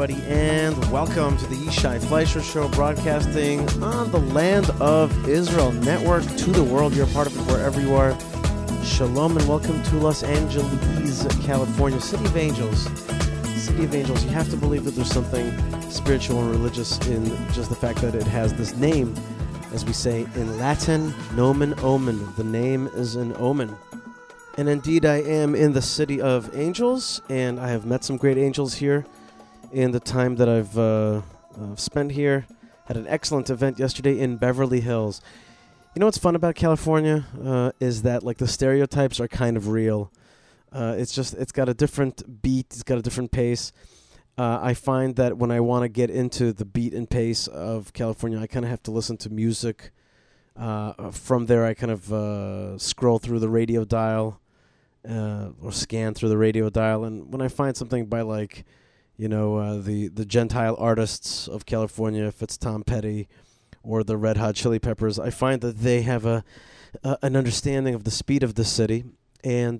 everybody, and welcome to the Yishai Fleischer Show, broadcasting on the Land of Israel network to the world. You're a part of it wherever you are. Shalom and welcome to Los Angeles, California, City of Angels. City of Angels, you have to believe that there's something spiritual and religious in just the fact that it has this name, as we say in Latin, nomen omen. The name is an omen. And indeed, I am in the City of Angels, and I have met some great angels here in the time that I've spent here. Had an excellent event yesterday in Beverly Hills. You know what's fun about California is that like the stereotypes are kind of real. It's got a different beat, it's got a different pace. I find that when I want to get into the beat and pace of California, I kind of have to listen to music. From there, I kind of scroll through the radio dial. Or scan through the radio dial, and when I find something by the Gentile artists of California, if it's Tom Petty or the Red Hot Chili Peppers, I find that they have an understanding of the speed of the city, and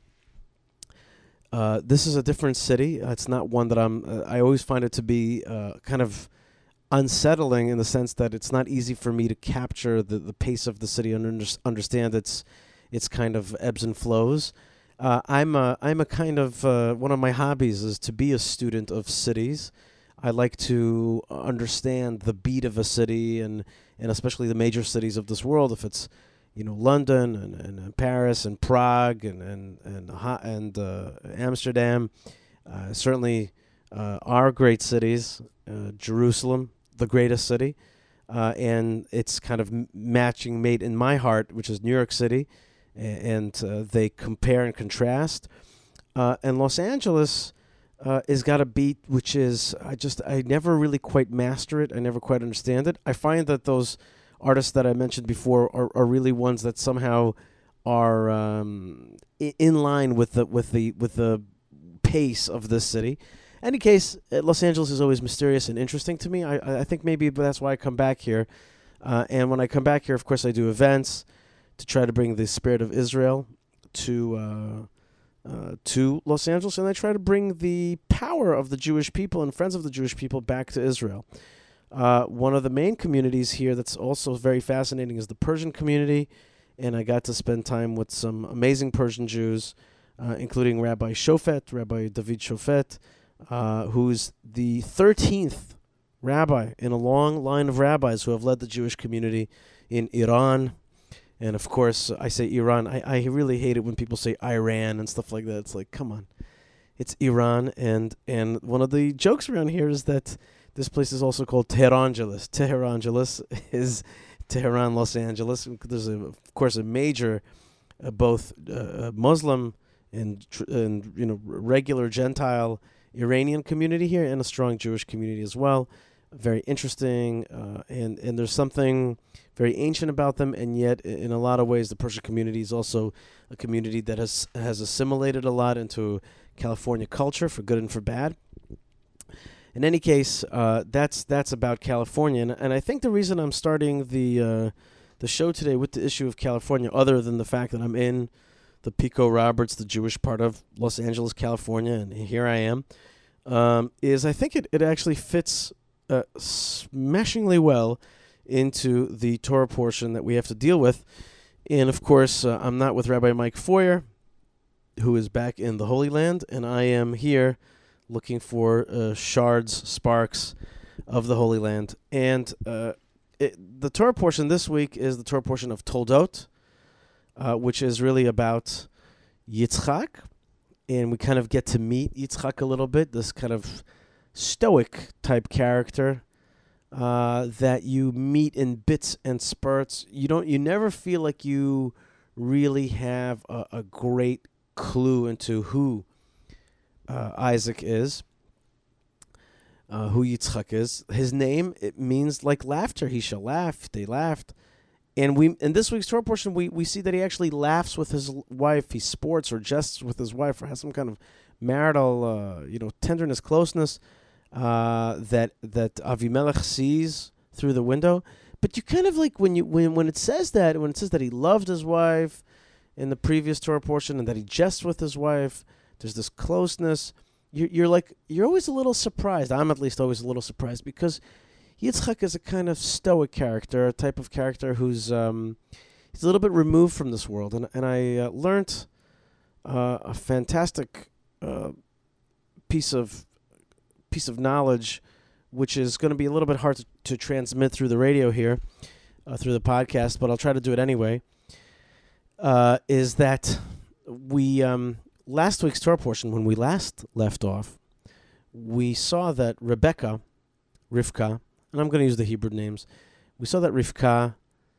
this is a different city. It's not one that I always find it to be kind of unsettling in the sense that it's not easy for me to capture the pace of the city and understand its kind of ebbs and flows. I'm a kind of one of my hobbies is to be a student of cities. I like to understand the beat of a city and especially the major cities of this world. If it's London and Paris and Prague and Amsterdam, certainly our great cities, Jerusalem, the greatest city, and it's kind of matching made in my heart, which is New York City. And they compare and contrast. And Los Angeles has got a beat which is, I never really quite master it. I never quite understand it. I find that those artists that I mentioned before are really ones that somehow are in line with the pace of this city. In any case, Los Angeles is always mysterious and interesting to me. I think maybe that's why I come back here. And when I come back here, of course, I do events to try to bring the spirit of Israel to Los Angeles, and I try to bring the power of the Jewish people and friends of the Jewish people back to Israel. One of the main communities here that's also very fascinating is the Persian community, and I got to spend time with some amazing Persian Jews, including Rabbi David Shofet, who's the 13th rabbi in a long line of rabbis who have led the Jewish community in Iran. And, of course, I say Iran. I really hate it when people say Iran and stuff like that. It's like, come on. It's Iran. And one of the jokes around here is that this place is also called Tehrangeles. Tehrangeles is Tehran, Los Angeles. There's, of course, a major both Muslim and regular Gentile Iranian community here and a strong Jewish community as well. Very interesting, and there's something very ancient about them, and yet in a lot of ways the Persian community is also a community that has assimilated a lot into California culture, for good and for bad. In any case, that's about California, and I think the reason I'm starting the show today with the issue of California, other than the fact that I'm in the Pico Roberts, the Jewish part of Los Angeles, California, and here I am, is I think it actually fits smashingly well into the Torah portion that we have to deal with. And, of course, I'm not with Rabbi Mike Foyer, who is back in the Holy Land, and I am here looking for shards, sparks of the Holy Land. And the Torah portion this week is the Torah portion of Toldot, which is really about Yitzchak, and we kind of get to meet Yitzchak a little bit, this kind of stoic type character that you meet in bits and spurts. You never feel like you really have a great clue into who Isaac is, who Yitzchak is. His name, it means like laughter. He shall laugh. They laughed. And in this week's Torah portion, we see that he actually laughs with his wife. He sports or jests with his wife, or has some kind of marital, tenderness, closeness that Avimelech sees through the window. But you kind of like when it says that he loved his wife in the previous Torah portion and that he jests with his wife, there's this closeness. you're always a little surprised. I'm at least always a little surprised because Yitzchak is a kind of stoic character, a type of character who's he's a little bit removed from this world, and I learned a fantastic piece of knowledge, which is going to be a little bit hard to transmit through the radio here, through the podcast, but I'll try to do it anyway. Is that we last week's Torah portion, when we last left off, we saw that Rivka, and I'm going to use the Hebrew names. We saw that Rivka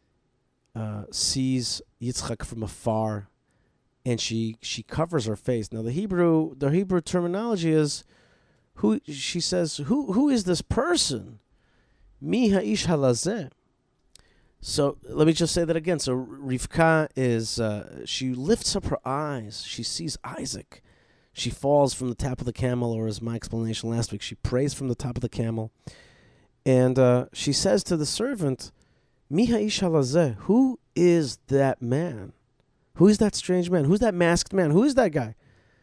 sees Yitzchak from afar, and she covers her face. Now the Hebrew terminology is who is this person? Mi ha'ish halazeh. So let me just say that again. So Rivka is she lifts up her eyes. She sees Isaac. She falls from the top of the camel, or as my explanation last week, she prays from the top of the camel. And she says to the servant, Mi ha'ish halazeh, who is that man? Who is that strange man? Who's that masked man? Who is that guy?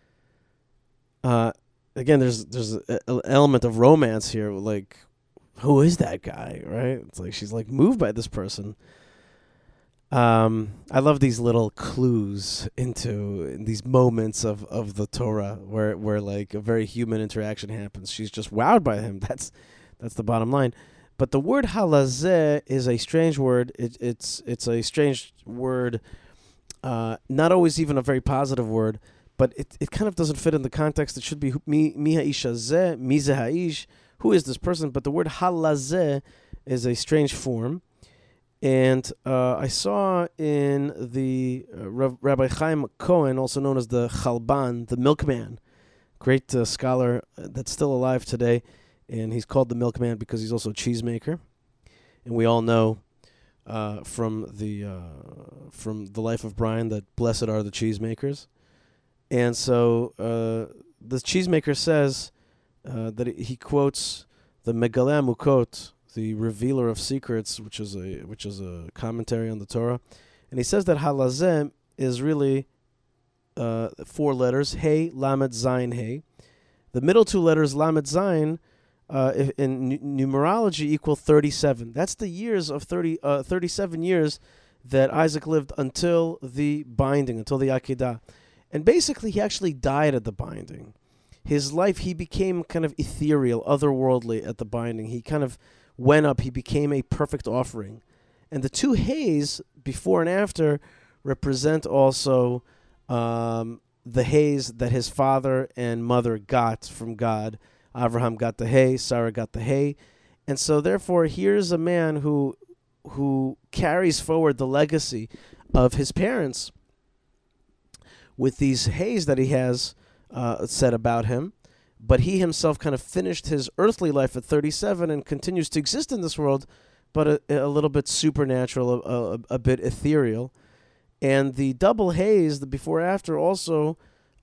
Again, there's an element of romance here. Like, who is that guy, right? It's like she's like moved by this person. I love these little clues into these moments of the Torah where like a very human interaction happens. She's just wowed by him. That's the bottom line. But the word halazeh is a strange word. It's a strange word, not always even a very positive word, but it kind of doesn't fit in the context. It should be mi ha'ish hazeh, mi ze ha'ish. Who is this person? But the word halazeh is a strange form. And I saw in the Rabbi Chaim Cohen, also known as the Chalban, the milkman, great scholar that's still alive today. And he's called the milkman because he's also a cheesemaker. And we all know from the life of Brian that blessed are the cheesemakers. And so the cheesemaker says that he quotes the Megaleh Mukot, the revealer of secrets, which is a commentary on the Torah, and he says that halazeh is really 4 letters: Hey, Lamed, Zayin, Hey. The middle 2 letters, Lamed, Zayin, in numerology equal 37. That's the years of 37 years that Isaac lived until the binding, until the Akedah. And basically, he actually died at the binding. His life, he became kind of ethereal, otherworldly at the binding. He kind of went up. He became a perfect offering. And the 2 hays, before and after, represent also the hays that his father and mother got from God. Abraham got the hay, Sarah got the hay. And so, therefore, here's a man who carries forward the legacy of his parents with these hays that he has said about him, but he himself kind of finished his earthly life at 37 and continues to exist in this world, but a little bit supernatural, a bit ethereal. And the double hays, the before after, also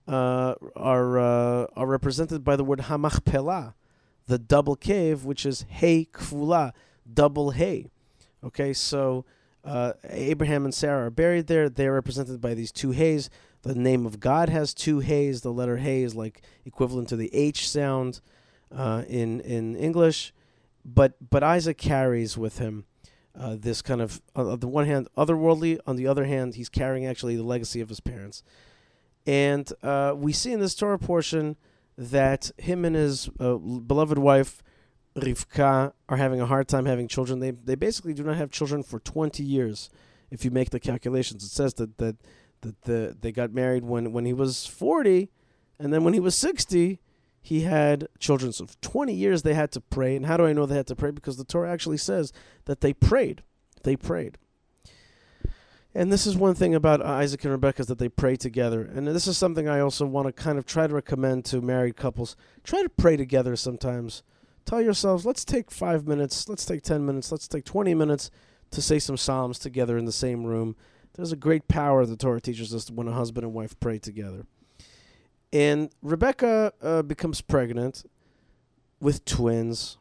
are represented by the word hamachpelah, the double cave, which is hay kfula, double hay. Okay, so Abraham and Sarah are buried there. They are represented by these 2 hays. The name of God has 2 hays. The letter hay is like equivalent to the H sound in English. But Isaac carries with him this kind of, on the one hand, otherworldly. On the other hand, he's carrying actually the legacy of his parents. And we see in this Torah portion that him and his beloved wife, Rivka, are having a hard time having children. They basically do not have children for 20 years, if you make the calculations. It says that they got married when he was 40, and then when he was 60, he had children. So for 20 years they had to pray. And how do I know they had to pray? Because the Torah actually says that they prayed. They prayed. And this is one thing about Isaac and Rebekah, is that they pray together. And this is something I also want to kind of try to recommend to married couples. Try to pray together sometimes. Tell yourselves, let's take 5 minutes, let's take 10 minutes, let's take 20 minutes to say some psalms together in the same room. There's a great power the Torah teaches us when a husband and wife pray together. And Rebekah becomes pregnant with twins.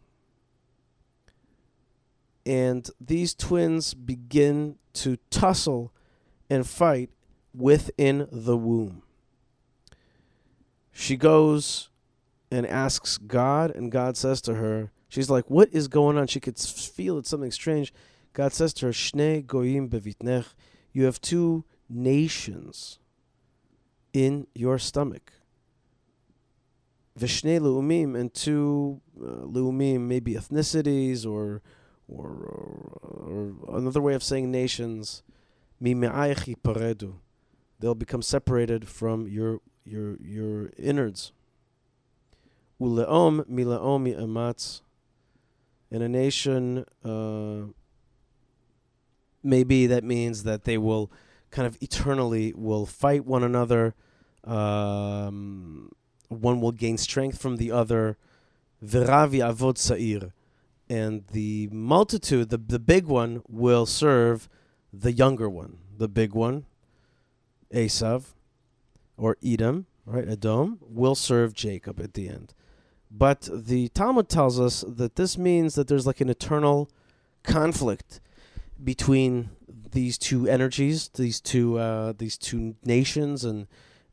And these twins begin to tussle and fight within the womb. She goes and asks God, and God says to her, she's like, what is going on? She could feel it's something strange. God says to her, Shnei goyim bevitnech, you have two nations in your stomach. Vishnei leumim, and two leumim, maybe ethnicities or another way of saying nations. Mime'ayich yiparedu, they'll become separated from your innards. Uleom mileom yi'amatz, and a nation, maybe that means that they will kind of eternally will fight one another. One will gain strength from the other. V'rav ya'avod sa'ir, and the multitude, the big one, will serve the younger one. The big one, Esav, or Edom, right? Edom, will serve Jacob at the end. But the Talmud tells us that this means that there's like an eternal conflict between these two energies, these two nations and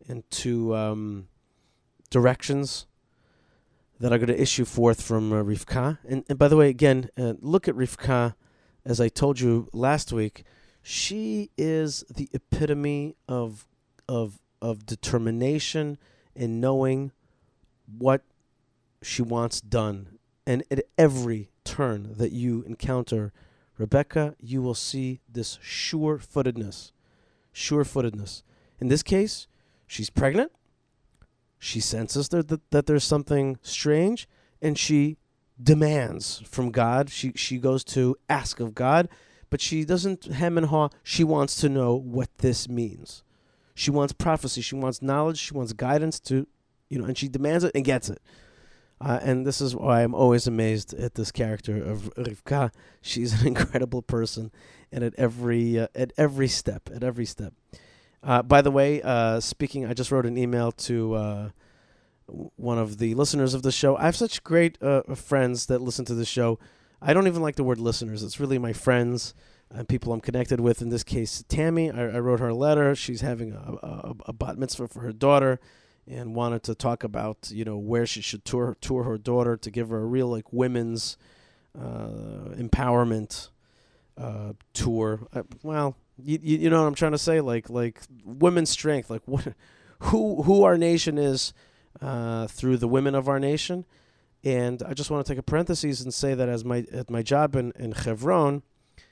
two directions that are going to issue forth from Rivka. And by the way, again, look at Rivka. As I told you last week, she is the epitome of determination and knowing what she wants done. And at every turn that you encounter Rebecca, you will see this sure-footedness. In this case, she's pregnant. She senses that there's something strange, and she demands from God. She goes to ask of God, but she doesn't hem and haw. She wants to know what this means. She wants prophecy. She wants knowledge. She wants guidance to, and she demands it and gets it. And this is why I'm always amazed at this character of Rivka. She's an incredible person, and at every step. By the way, speaking, I just wrote an email to one of the listeners of the show. I have such great friends that listen to the show. I don't even like the word listeners. It's really my friends and people I'm connected with. In this case, Tammy. I wrote her a letter. She's having a bat mitzvah for her daughter, and wanted to talk about where she should tour her daughter to give her a real women's empowerment tour. Well, you know what I'm trying to say, like women's strength, like who our nation is through the women of our nation. And I just want to take a parenthesis and say that at my job in Hebron,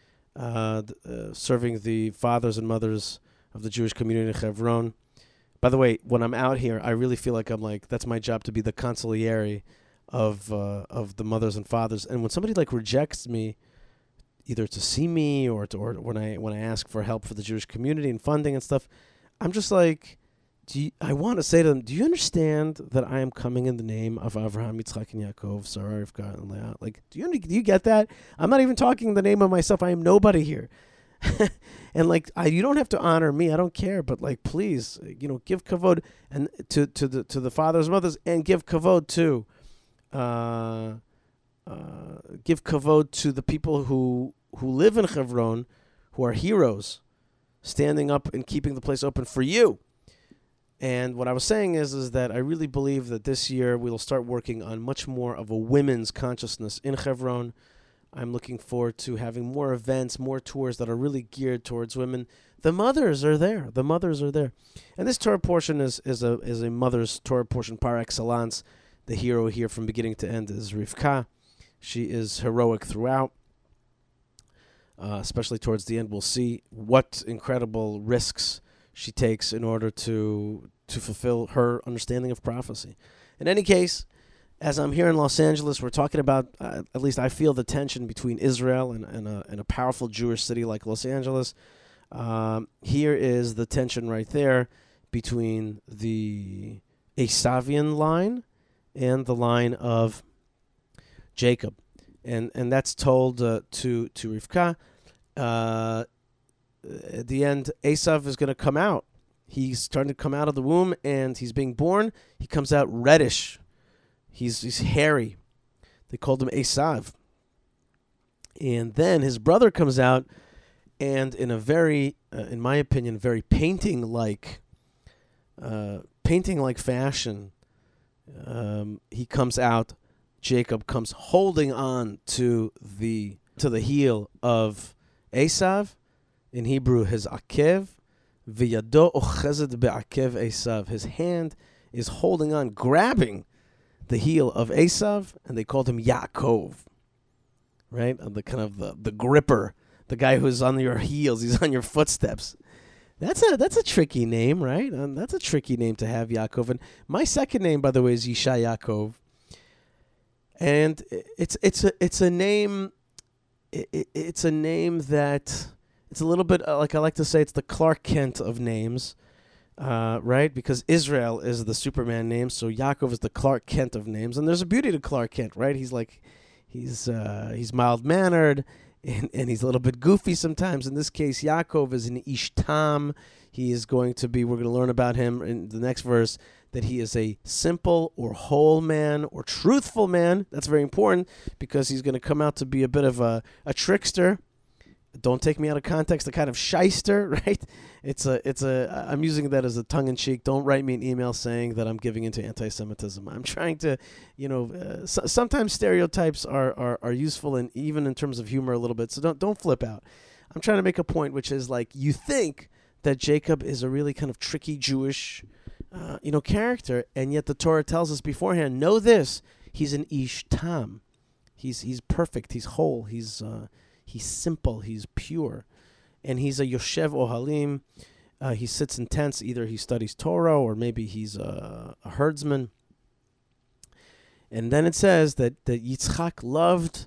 serving the fathers and mothers of the Jewish community in Hebron. By the way, when I'm out here, I really feel like that's my job, to be the consigliere of the mothers and fathers. And when somebody rejects me, either to see me or when I ask for help for the Jewish community and funding and stuff, I'm just like, I want to say to them, do you understand that I am coming in the name of Avraham, Yitzchak, and Yaakov, Sarah, Rivka, and Leah? Do you get that? I'm not even talking the name of myself. I am nobody here. And you don't have to honor me. I don't care. But please, give kavod and to the fathers and mothers, and give kavod to the people who live in Hebron, who are heroes, standing up and keeping the place open for you. And what I was saying is that I really believe that this year we will start working on much more of a women's consciousness in Hebron. I'm looking forward to having more events, more tours that are really geared towards women. The mothers are there. And this Torah portion is a mother's Torah portion par excellence. The hero here from beginning to end is Rivka. She is heroic throughout, especially towards the end. We'll see what incredible risks she takes in order to fulfill her understanding of prophecy. In any case, as I'm here in Los Angeles, we're talking about, at least I feel, the tension between Israel and a powerful Jewish city like Los Angeles. Here is the tension right there between the Esavian line and the line of Jacob. And that's told to Rivka. At the end, Esav is going to come out. He's starting to come out of the womb, and he's being born. He comes out reddish. He's hairy. They called him Esav. And then his brother comes out, and in a very, in my opinion, very painting-like fashion, he comes out. Jacob comes holding on to the heel of Esav. In Hebrew, his akev. V'yado ochezed be'akev Esav. His hand is holding on, grabbing the heel of Esav, and they called him Yaakov. Right? The kind of the gripper, the guy who's on your heels, he's on your footsteps. That's a tricky name, right? That's a tricky name to have, Yaakov. And my second name, by the way, is Yishai Yaakov. And it's a name. It's a name that it's a little bit like I like to say it's the Clark Kent of names, right? Because Israel is the Superman name, so Yaakov is the Clark Kent of names. And there's a beauty to Clark Kent, right? He's mild mannered. And he's a little bit goofy sometimes. In this case, Yaakov is an Ishtam. He is going to be, we're going to learn about him in the next verse, that he is a simple or whole man or truthful man. That's very important because he's going to come out to be a bit of a trickster. Don't take me out of context, a kind of shyster, right? I'm using that as a tongue-in-cheek. Don't write me an email saying that I'm giving into anti-Semitism. I'm trying to, sometimes stereotypes are useful, and even in terms of humor a little bit, so don't flip out. I'm trying to make a point, which is like, you think that Jacob is a really kind of tricky Jewish, character, and yet the Torah tells us beforehand, know this, he's an Ish Tam. He's perfect, he's whole, he's simple, he's pure, and he's a Yoshev Ohalim. He sits in tents. Either he studies Torah or maybe he's a herdsman. And then it says that Yitzchak loved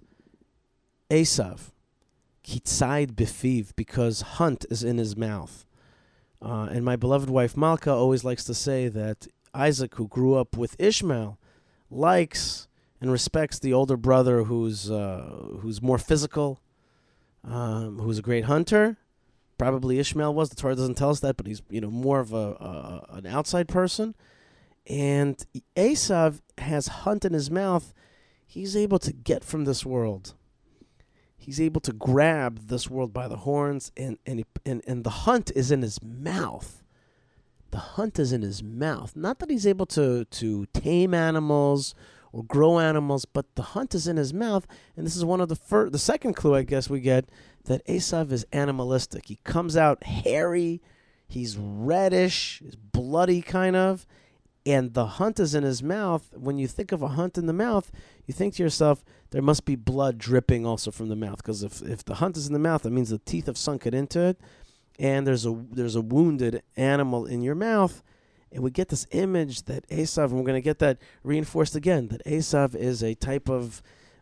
Esav, Kitzaid Befiv, because hunt is in his mouth. And my beloved wife Malka always likes to say that Isaac, who grew up with Ishmael, likes and respects the older brother who's more physical, who's a great hunter. Probably Ishmael was. The Torah doesn't tell us that, but he's more of an outside person. And Esav has hunt in his mouth. He's able to get from this world. He's able to grab this world by the horns, and the hunt is in his mouth. The hunt is in his mouth. Not that he's able to tame animals or grow animals, but the hunt is in his mouth. And this is one of the second clue, I guess, we get, that Esav is animalistic. He comes out hairy, he's reddish, he's bloody kind of, and the hunt is in his mouth. When you think of a hunt in the mouth, you think to yourself, there must be blood dripping also from the mouth, because if the hunt is in the mouth, that means the teeth have sunk it into it, and there's a wounded animal in your mouth. And we get this image that Esav, and we're going to get that reinforced again, that Esav is a type of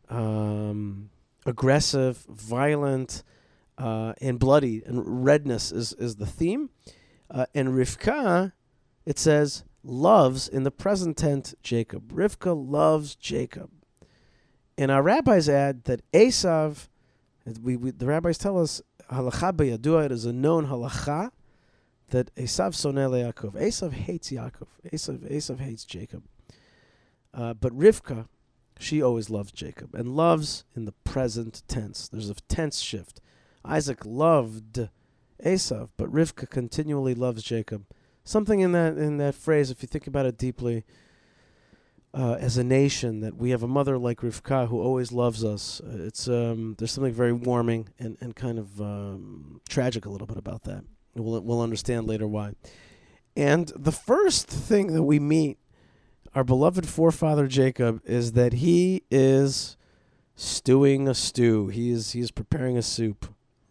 aggressive, violent, and bloody, and redness is the theme. And Rivka, it says, loves, in the present tense, Jacob. Rivka loves Jacob. And our rabbis add that Esav, the rabbis tell us, halacha b'yadua, it is a known halacha, that Esav soneh Yaakov. Esav hates Yaakov. Esav hates Jacob. But Rivka, she always loves Jacob, and loves in the present tense. There's a tense shift. Isaac loved Esav, but Rivka continually loves Jacob. Something in that phrase, if you think about it deeply, as a nation, that we have a mother like Rivka who always loves us. There's something very warming and kind of tragic a little bit about that. We'll understand later why. And the first thing that we meet our beloved forefather Jacob is that he is stewing a stew. He is preparing a soup.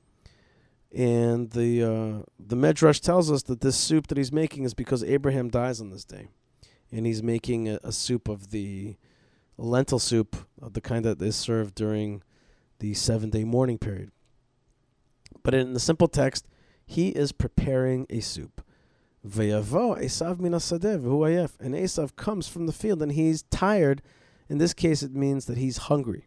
And the Medrash tells us that this soup that he's making is because Abraham dies on this day. And he's making a soup of a lentil soup of the kind that is served during the 7-day mourning period. But in the simple text, he is preparing a soup. V'yavo Esav min hasadeh v'hu ayef. And Esav comes from the field and he's tired. In this case, it means that he's hungry.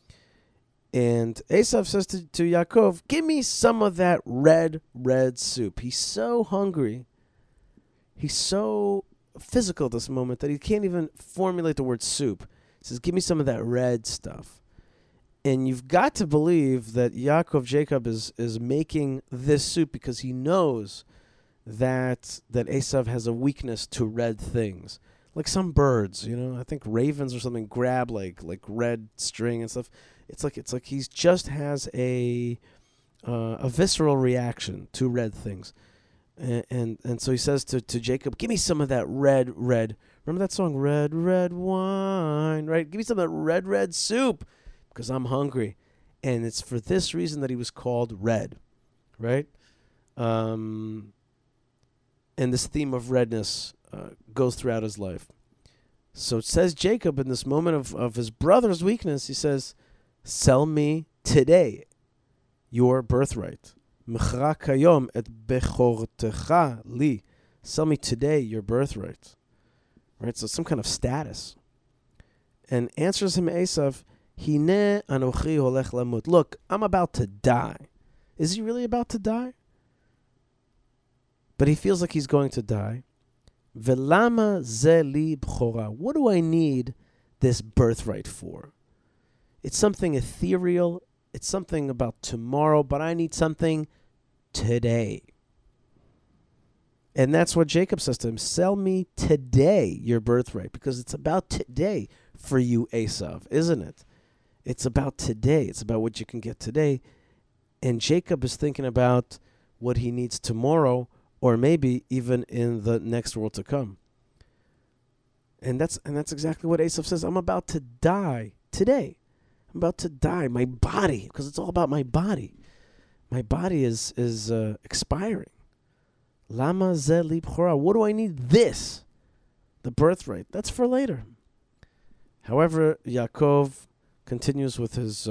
And Esav says to Yaakov, give me some of that red soup. He's so hungry. He's so physical at this moment that he can't even formulate the word soup. He says, give me some of that red stuff. And you've got to believe that Jacob is making this soup because he knows that Esav has a weakness to red things. like some birds, I think ravens or something grab like red string and stuff. It's like he's just has a visceral reaction to red things. And so he says to Jacob, give me some of that red. Remember that song, Red, Red Wine, right? Give me some of that red soup because I'm hungry. And it's for this reason that he was called red, right? And this theme of redness goes throughout his life. So it says Jacob in this moment of his brother's weakness, he says, sell me today your birthright. Mechra kayom et bechortecha li. Sell me today your birthright. Right? So some kind of status. And answers him Esav, Hine anochi holech lamut. Look, I'm about to die. Is he really about to die? But he feels like he's going to die. Velama ze li bchora. What do I need this birthright for? It's something ethereal. It's something about tomorrow, but I need something today. And that's what Jacob says to him. Sell me today your birthright, because it's about today for you, Esav, isn't it? It's about today. It's about what you can get today. And Jacob is thinking about what he needs tomorrow, or maybe even in the next world to come. And that's exactly what Esav says. I'm about to die today. I'm about to die. My body, because it's all about my body. My body is expiring. Lama ze li bchora. What do I need this? The birthright. That's for later. However, Yaakov continues with his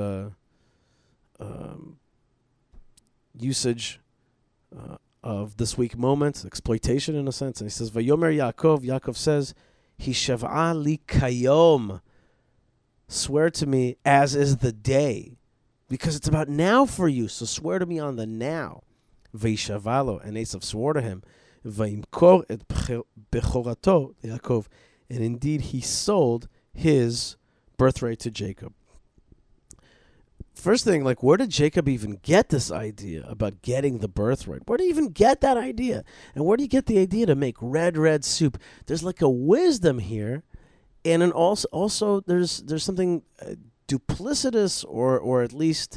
usage of this weak moment, exploitation in a sense. And he says, Vayomer Yaakov. Yaakov says, Hishav'a li kayom. Swear to me as is the day, because it's about now for you. So swear to me on the now. Veishavalo, and Esav swore to him. Vaimkor et bechorato Yaakov, and indeed he sold his birthright to Jacob. First thing, like, where did Jacob even get this idea about getting the birthright? Where do you even get that idea? And where do you get the idea to make red soup? There's like a wisdom here, and then also there's something duplicitous or at least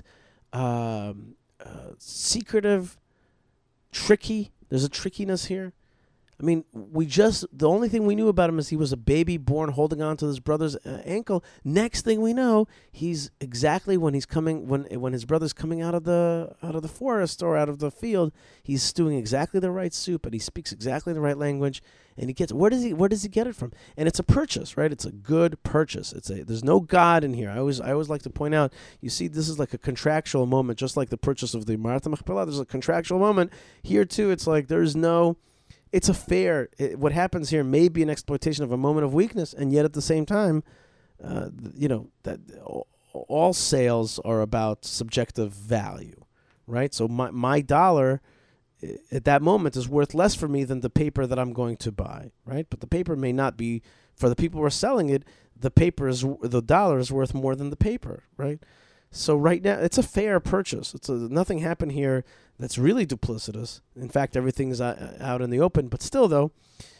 secretive, tricky. There's a trickiness here. I mean, the only thing we knew about him is he was a baby born holding on to his brother's ankle. Next thing we know, he's exactly when his brother's coming out of the forest or out of the field, he's stewing exactly the right soup, and he speaks exactly the right language, and he gets, where does he get it from? And it's a purchase, right? It's a good purchase. There's no God in here. I always like to point out, you see, this is like a contractual moment, just like the purchase of the Martha Machpelah. There's a contractual moment here too. It's like it's a fair. What happens here may be an exploitation of a moment of weakness, and yet at the same time, that all sales are about subjective value, right? So my dollar at that moment is worth less for me than the paper that I'm going to buy, right? But the paper may not be, for the people who are selling it, the dollar is worth more than the paper, right? So right now, it's a fair purchase. Nothing happened here that's really duplicitous. In fact, everything's out in the open. But still, though,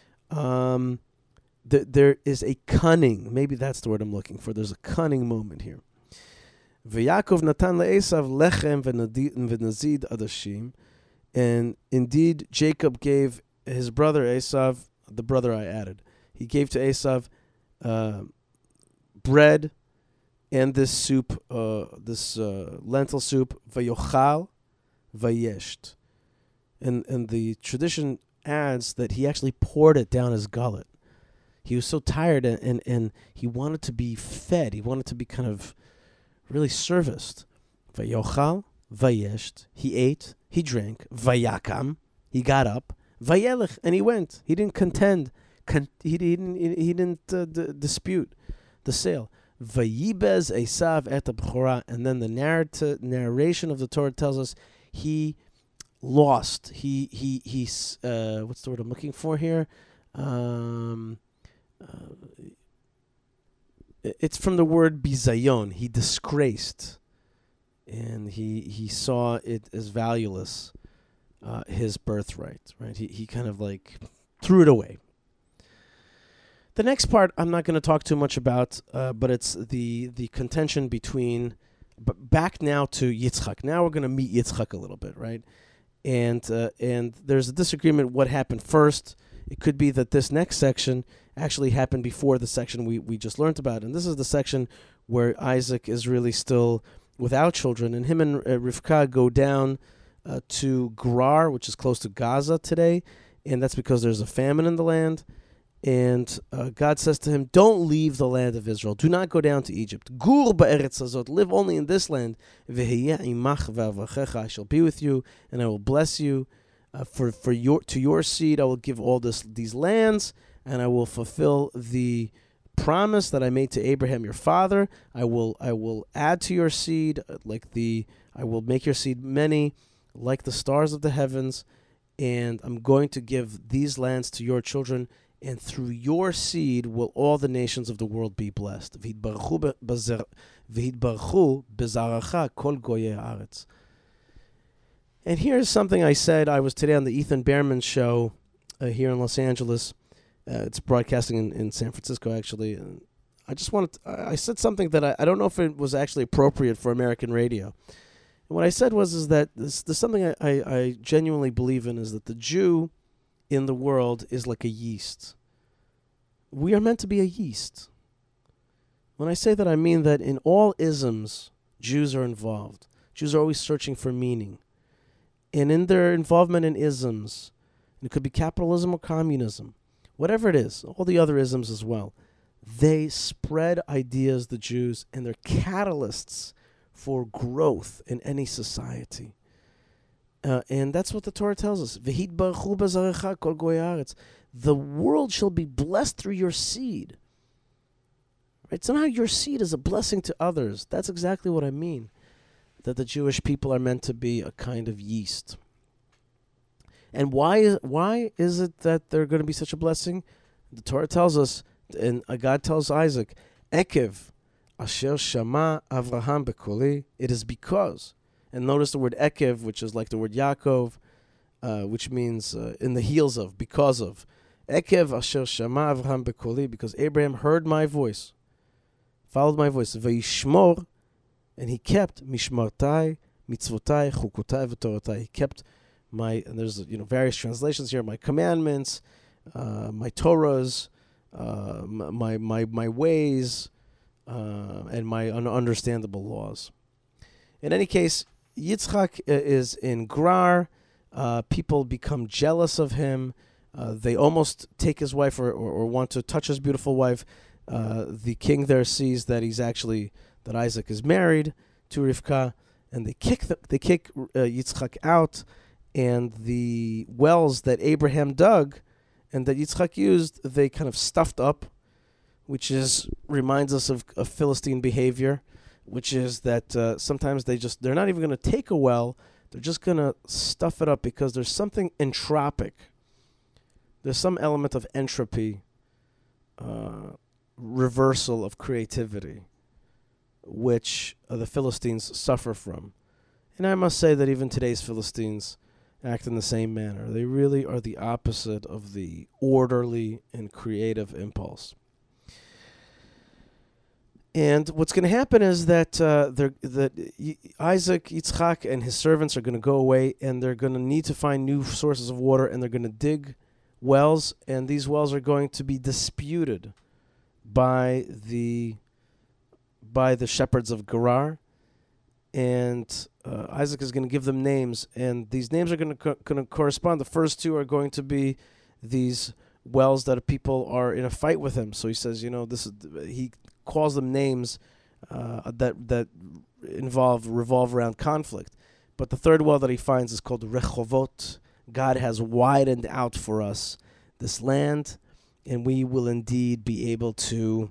there is a cunning. Maybe that's the word I'm looking for. There's a cunning moment here. V'Yaakov natan le'esav lechem v'nazid adashim. And indeed, Jacob gave his brother Esav, the brother I added, he gave to Esav bread and this soup, this lentil soup, vayochal, vayesht. And the tradition adds that he actually poured it down his gullet. He was so tired and he wanted to be fed. He wanted to be kind of really serviced. Vayochal, vayesht. He ate, he drank. Vayakam, he got up. Vayelech, and he went. He didn't contend. He didn't dispute the sale. Vayibez Esav et Bchora, and then the narration of the Torah tells us he lost. He what's the word I'm looking for here? It's from the word bizayon. He disgraced, and he saw it as valueless, his birthright. Right? He kind of like threw it away. The next part I'm not going to talk too much about, but it's the contention between. But back now to Yitzchak. Now we're going to meet Yitzchak a little bit, right? And there's a disagreement what happened first. It could be that this next section actually happened before the section we just learned about. And this is the section where Isaac is really still without children. And him and Rivka go down to Gerar, which is close to Gaza today. And that's because there's a famine in the land. And God says to him, don't leave the land of Israel. Do not go down to Egypt. Gur ba'eretz hazot. Live only in this land. V'heyeh imach v'avachecha. I shall be with you, and I will bless you. To your seed I will give all these lands, and I will fulfill the promise that I made to Abraham your father. I will add to your seed I will make your seed many, like the stars of the heavens, and I'm going to give these lands to your children. And through your seed will all the nations of the world be blessed. V'hitbaruchu bezaracha kol goyei haaretz. And here's something I said. I was today on the Ethan Behrman show here in Los Angeles. It's broadcasting in San Francisco, actually. And I said something that I don't know if it was actually appropriate for American radio. And what I said is that there's something I genuinely believe in, is that the Jew in the world is like a yeast. We are meant to be a yeast. When I say that, I mean that in all isms, Jews are involved. Jews are always searching for meaning. And in their involvement in isms, it could be capitalism or communism, whatever it is, all the other isms as well, they spread ideas, the Jews, and they're catalysts for growth in any society. And that's what the Torah tells us. V'hitbaruchu bezarecha kol goyei haaretz. The world shall be blessed through your seed. Right? Somehow your seed is a blessing to others. That's exactly what I mean. That the Jewish people are meant to be a kind of yeast. And why is it that they're going to be such a blessing? The Torah tells us, and God tells Isaac, Ekev asher shama Avraham bekoli. It is because. And notice the word Ekev, which is like the word Yaakov, which means in the heels of, because of. Ekev asher shama Avraham bekoli, because Abraham heard my voice, followed my voice. Vayishmor, and he kept mishmartai, mitzvotai, chukotai, v'torotai. He kept my, and there's various translations here, my commandments, my Torahs, my ways, and my understandable laws. In any case, Yitzchak is in Gerar. People become jealous of him. They almost take his wife or want to touch his beautiful wife. The king there sees that that Isaac is married to Rivka, and they kick Yitzchak out. And the wells that Abraham dug and that Yitzchak used, they kind of stuffed up, which reminds us of Philistine behavior, which is that sometimes they're not even going to take a well, they're just going to stuff it up because there's something entropic. There's some element of entropy, reversal of creativity, which the Philistines suffer from. And I must say that even today's Philistines act in the same manner. They really are the opposite of the orderly and creative impulse. And what's going to happen is that Isaac, Yitzchak, and his servants are going to go away, and they're going to need to find new sources of water, and they're going to dig wells, and these wells are going to be disputed by the shepherds of Gerar. And Isaac is going to give them names, and these names are going to correspond. The first two are going to be these wells that people are in a fight with him. So he says, he calls them names that revolve around conflict. But the third well that he finds is called Rechovot. God has widened out for us this land, and we will indeed be able to.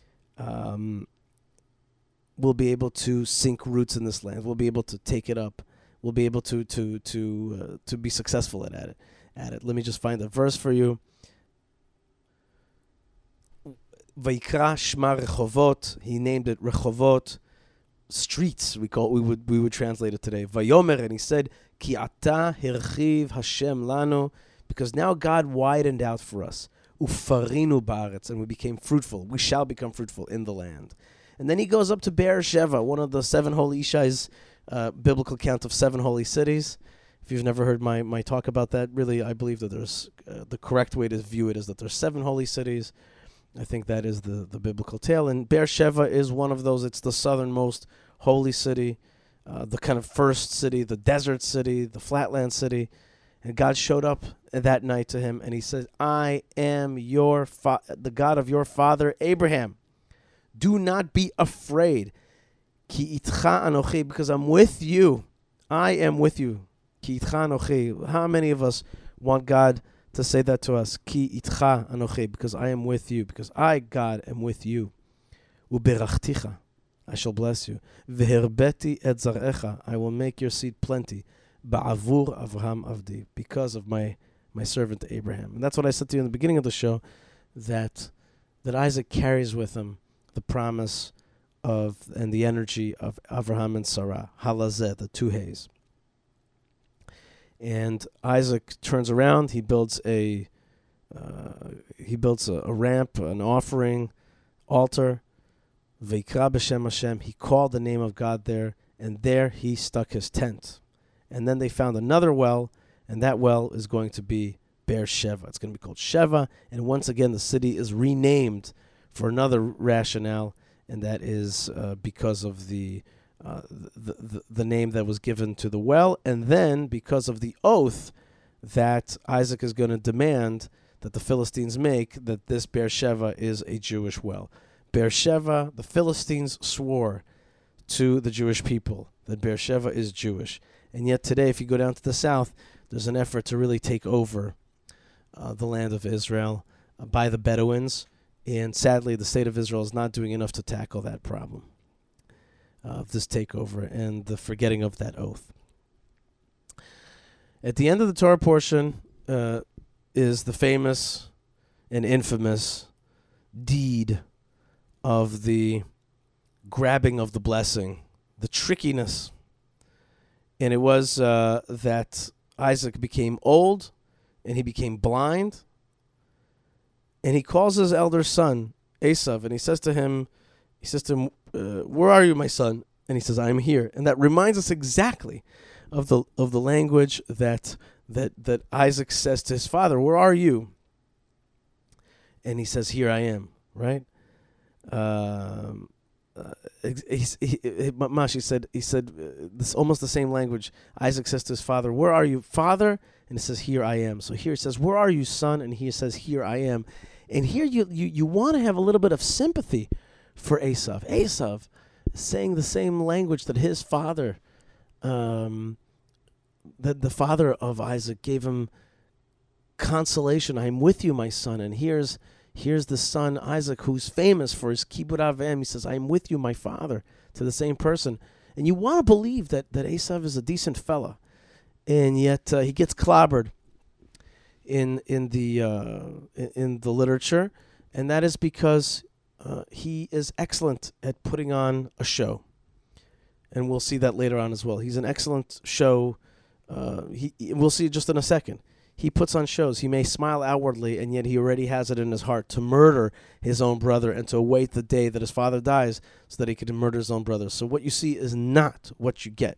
We'll be able to sink roots in this land. We'll be able to take it up. We'll be able to be successful at it. Let me just find the verse for you. Vayikra Shma Rechovot. He named it Rechovot, streets. We would translate it today. Vayomer, and he said, Ki ata hirchiv Hashem lanu, because now God widened out for us. Ufarinu ba'aretz, and we became fruitful. We shall become fruitful in the land. And then he goes up to Beersheba, one of the 7 holy Ishai's biblical count of 7 holy cities. If you've never heard my talk about that, really, I believe that there's the correct way to view it is that there's 7 holy cities. I think that is the biblical tale. And Beersheba is one of those. It's the southernmost holy city, the kind of first city, the desert city, the flatland city. And God showed up that night to him, and he said, I am the God of your father Abraham. Do not be afraid. Ki itcha anochi, because I'm with you. I am with you. Ki itcha anochi. How many of us want God to say that to us? Ki itcha anochi, because I am with you. Because I, God, am with you. Uberachticha, I shall bless you. Veherbeti et zarecha, I will make your seed plenty. Ba'avur Avraham Avdi, because of my servant Abraham. And that's what I said to you in the beginning of the show, that Isaac carries with him the promise of and the energy of Avraham and Sarah, halazeh, the 2 hays. And Isaac turns around. He builds a ramp, an offering, altar. V'ikra b'shem Hashem. He called the name of God there, and there he stuck his tent. And then they found another well, and that well is going to be Beersheba. It's going to be called Sheva, and once again the city is renamed for another rationale, and that is because of the name that was given to the well, and then because of the oath that Isaac is going to demand that the Philistines make, that this Beersheba is a Jewish well. Beersheba, the Philistines swore to the Jewish people that Beersheba is Jewish. And yet today, if you go down to the south, there's an effort to really take over the land of Israel by the Bedouins. And sadly, the state of Israel is not doing enough to tackle that problem of this takeover and the forgetting of that oath. At the end of the Torah portion is the famous and infamous deed of the grabbing of the blessing, the trickiness. And it was that Isaac became old and he became blind. And he calls his elder son, Esav, and he says to him, where are you, my son? And he says, I am here. And that reminds us exactly of the language that Isaac says to his father, where are you? And he says, here I am, right? Mashi said this almost the same language. Isaac says to his father, where are you, father? And he says, here I am. So here it says, where are you, son? And he says, here I am. And here you want to have a little bit of sympathy for Esav. Esav is saying the same language that his father, that the father of Isaac gave him consolation. I'm with you, my son. And here's the son, Isaac, who's famous for his Kibud Avim. He says, I'm with you, my father, to the same person. And you want to believe that Esav is a decent fella. And yet he gets clobbered in the literature. And that is because he is excellent at putting on a show. And we'll see that later on as well. He's an excellent show. We'll see just in a second. He puts on shows. He may smile outwardly, and yet he already has it in his heart to murder his own brother and to await the day that his father dies so that he can murder his own brother. So what you see is not what you get.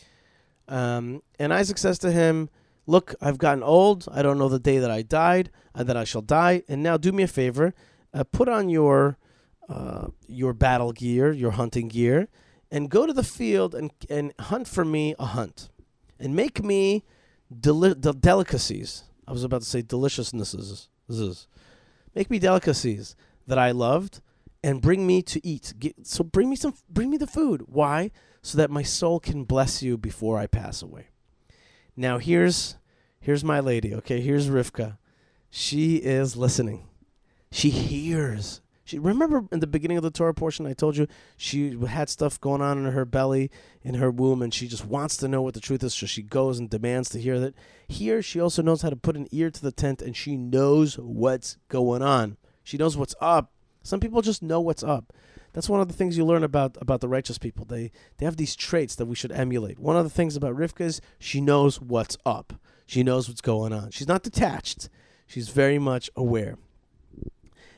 And Isaac says to him, look, I've gotten old. I don't know the day that I died, that I shall die. And now do me a favor. Put on your battle gear, your hunting gear, and go to the field and hunt for me a hunt. And make me delicacies. I was about to say deliciousnesses. Make me delicacies that I loved and bring me to eat. So bring me the food. Why? So that my soul can bless you before I pass away. Now here's my lady, okay? Here's Rivka. She is listening. She hears. Remember in the beginning of the Torah portion, I told you she had stuff going on in her belly, in her womb, and she just wants to know what the truth is, so she goes and demands to hear that. Here, she also knows how to put an ear to the tent, and she knows what's going on. She knows what's up. Some people just know what's up. That's one of the things you learn about the righteous people. They have these traits that we should emulate. One of the things about Rivka is she knows what's up. She knows what's going on. She's not detached. She's very much aware.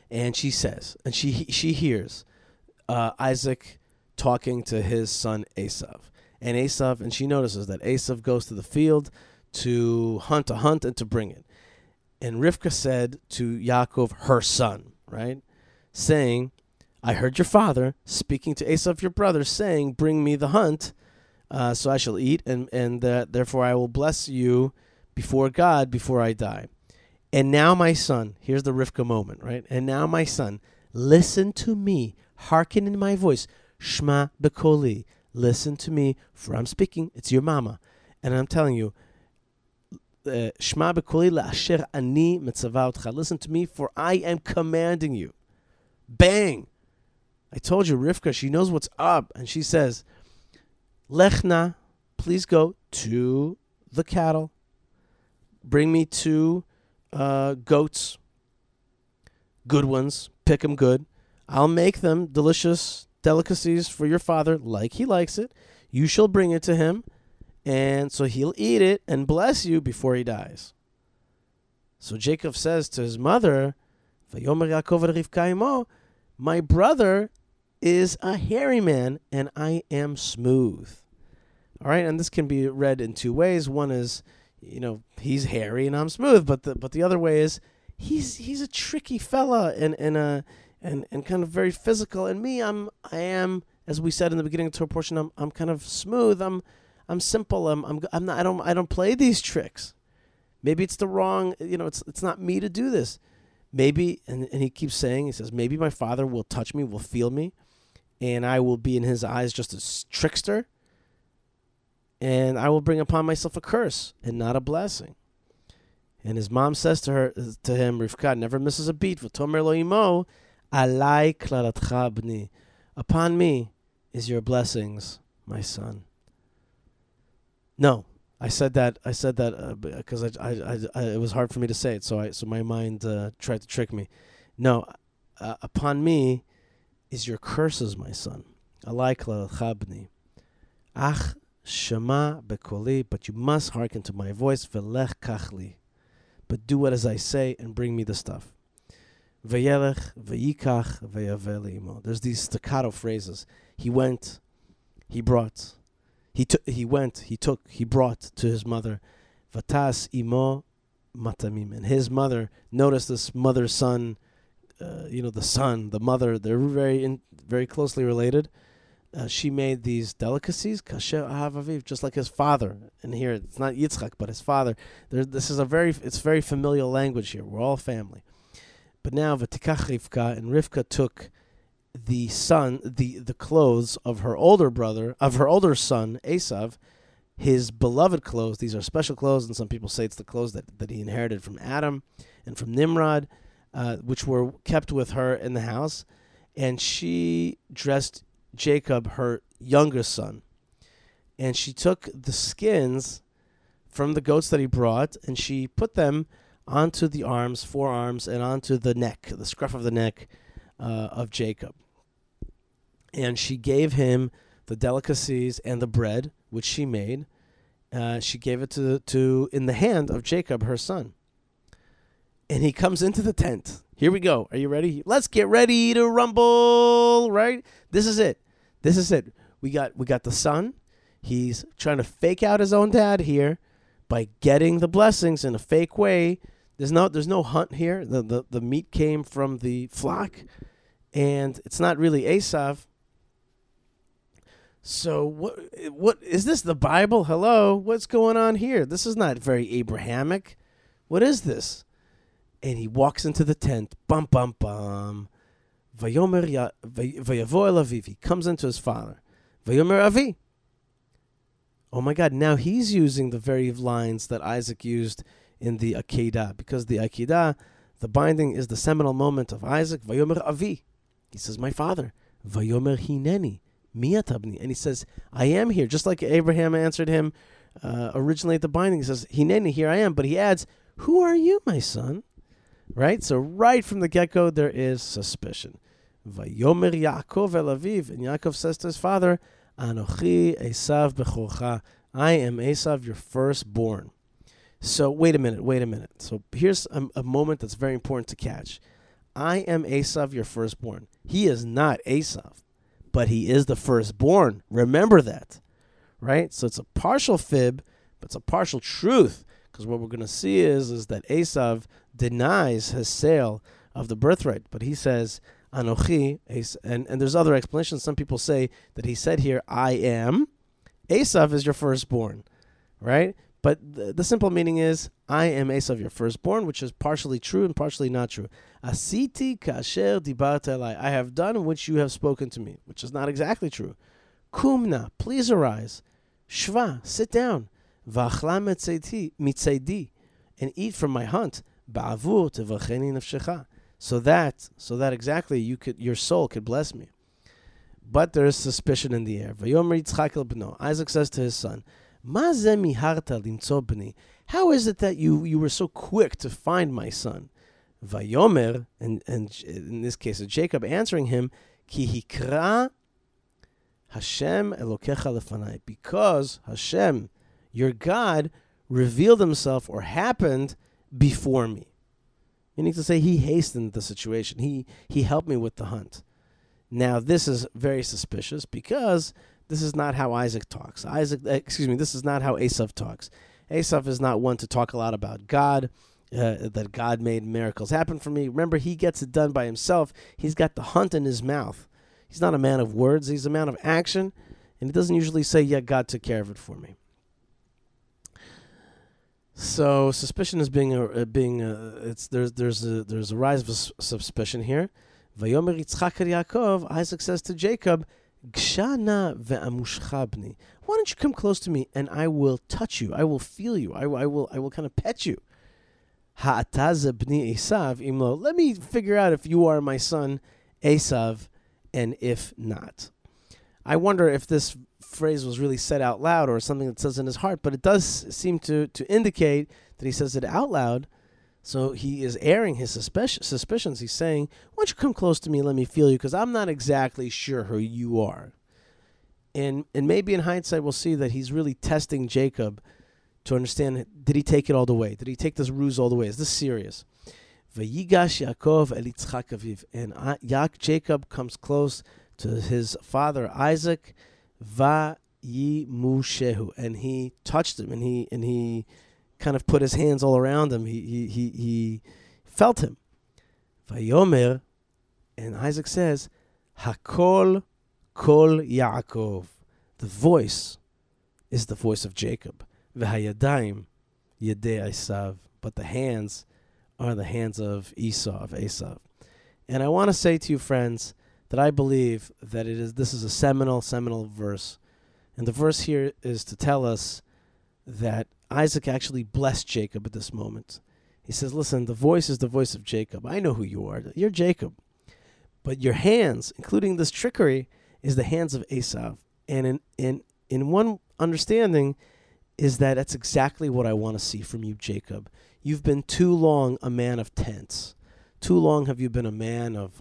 And she says, and she hears Isaac talking to his son Esav. And she notices that Esav goes to the field to hunt a hunt and to bring it. And Rivka said to Yaakov, her son, right, saying, I heard your father speaking to Esav, your brother, saying, bring me the hunt, so I shall eat, and therefore I will bless you before God before I die. And now, my son, here's the Rivka moment, right? And now, my son, listen to me, hearken in my voice, Shma Bekoli, listen to me, for I'm speaking, it's your mama. And I'm telling you, Shma Bekoli la'asher ani metzava otcha, listen to me, for I am commanding you. Bang! I told you, Rivka, she knows what's up, and she says, Lechna, please go to the cattle, bring me 2 goats, good ones, pick them good. I'll make them delicious delicacies for your father like he likes it. You shall bring it to him, and so he'll eat it and bless you before he dies. So Jacob says to his mother, Vayomer Yaakov Rivka imo, my brother is a hairy man, and I am smooth. All right, and this can be read in 2 ways. One is, he's hairy and I'm smooth, but the other way is he's a tricky fella and kind of very physical. And me, I am, as we said in the beginning of the Torah portion, I'm kind of smooth. I'm simple. I'm not. I don't play these tricks. Maybe it's the wrong. It's not me to do this. Maybe, and he keeps saying, he says, maybe my father will touch me, will feel me, and I will be in his eyes just a trickster. And I will bring upon myself a curse and not a blessing. And his mom says to him, Rivka never misses a beat. V'tomer lo imo, alai klalatcha bni. Upon me is your blessings, my son. No, I said that because it was hard for me to say it. So my mind tried to trick me. No, upon me is your curses, my son. Alai klalatcha bni. Ach Shema bekoli, but you must hearken to my voice. Velech kachli, but do what as I say and bring me the stuff. Vayelech, vayikach, vayavel imo. There's these staccato phrases. He went, he brought. He went, he took, he brought to his mother. Vatas imo matamim, and his mother. Notice this mother-son. The son, the mother. They're very closely related. She made these delicacies, kasher ahav aviv, just like his father. And here, it's not Yitzchak, but his father. This is it's very familial language here. We're all family. But now, v'tikach Rivka, and Rivka took the clothes of her older son, Esav, his beloved clothes. These are special clothes, and some people say it's the clothes that he inherited from Adam and from Nimrod, which were kept with her in the house. And she dressed Jacob, her youngest son, and she took the skins from the goats that he brought, and she put them onto the forearms, and onto the neck, the scruff of the neck of Jacob. And she gave him the delicacies and the bread, which she made. She gave it to in the hand of Jacob, her son. And he comes into the tent. Here we go. Are you ready? Let's get ready to rumble, right? This is it. We got the son. He's trying to fake out his own dad here by getting the blessings in a fake way. There's no hunt here. The meat came from the flock, and it's not really Esav. So what is this, the Bible? Hello, what's going on here? This is not very Abrahamic. What is this? And he walks into the tent. Bum bum bum. Vayomer vayavo el aviv. He comes into his father. Vayomer avi. Oh my God! Now he's using the very lines that Isaac used in the Akedah, because the Akedah, the binding, is the seminal moment of Isaac. Vayomer avi. He says, "My father." Vayomer hineni mi atabni, and he says, "I am here." Just like Abraham answered him originally at the binding, he says, "Hineni, here I am." But he adds, "Who are you, my son?" Right? So right from the get-go, there is suspicion. Vayomer Yaakov el aviv, and Yaakov says to his father, Anochi Esav bechorcha, I am Esav, your firstborn. So wait a minute. So here's a moment that's very important to catch. I am Esav, your firstborn. He is not Esav, but he is the firstborn. Remember that, right? So it's a partial fib, but it's a partial truth, because what we're going to see is that Esav denies his sale of the birthright, but he says, Anochi, and there's other explanations. Some people say that he said here, I am. Esav is your firstborn, right? But the simple meaning is, I am Esav, your firstborn, which is partially true and partially not true. Asiti kasher dibart elai. I have done which you have spoken to me, which is not exactly true. Kumna, please arise. Shva, sit down. V'achla mitzaidi, and eat from my hunt. Ba'avur tevacheni nafshecha. So that exactly your soul could bless me. But there is suspicion in the air. Vayomer Yitzchak el bno. Isaac says to his son, Ma ze miharta limtzo bni. How is it that you were so quick to find my son? Vayomer, and in this case, Jacob answering him, Ki hikra Hashem Elokecha lefanai. Because Hashem, your God, revealed himself or happened before me. Meaning to say, he hastened the situation. He helped me with the hunt. Now, this is very suspicious because this is not how Isaac talks. This is not how Esav talks. Esav is not one to talk a lot about God, that God made miracles happen for me. Remember, he gets it done by himself. He's got the hunt in his mouth. He's not a man of words. He's a man of action. And he doesn't usually say, yeah, God took care of it for me. So suspicion is there's a rise of suspicion here. Vayomer Yitzchak el Yaakov, Isaac says to Jacob, Gshana ve'amushcha bni. Why don't you come close to me and I will touch you, I will feel you, I will kind of pet you. Ha'ata ze bni Esav imlo. Let me figure out if you are my son Esav, and if not. I wonder if this phrase was really said out loud or something that says in his heart, but it does seem to indicate that he says it out loud. So he is airing his suspicions. He's saying, why don't you come close to me and let me feel you, because I'm not exactly sure who you are. And maybe in hindsight we'll see that he's really testing Jacob to understand, did he take it all the way? Did he take this ruse all the way? Is this serious? Vayigash Yaakov el Yitzchak aviv. And Jacob comes close to his father Isaac, Vayimushehu, and he touched him, and he kind of put his hands all around him. He felt him. Vayomer, and Isaac says, Hakol kol Yaakov. The voice is the voice of Jacob. V'hayadayim yedei Esav. But the hands are the hands of Esav. And I want to say to you, friends, that I believe that this is a seminal verse. And the verse here is to tell us that Isaac actually blessed Jacob at this moment. He says, listen, the voice is the voice of Jacob. I know who you are. You're Jacob. But your hands, including this trickery, is the hands of Esav. And in one understanding is that that's exactly what I want to see from you, Jacob. You've been too long a man of tents. Too long have you been a man of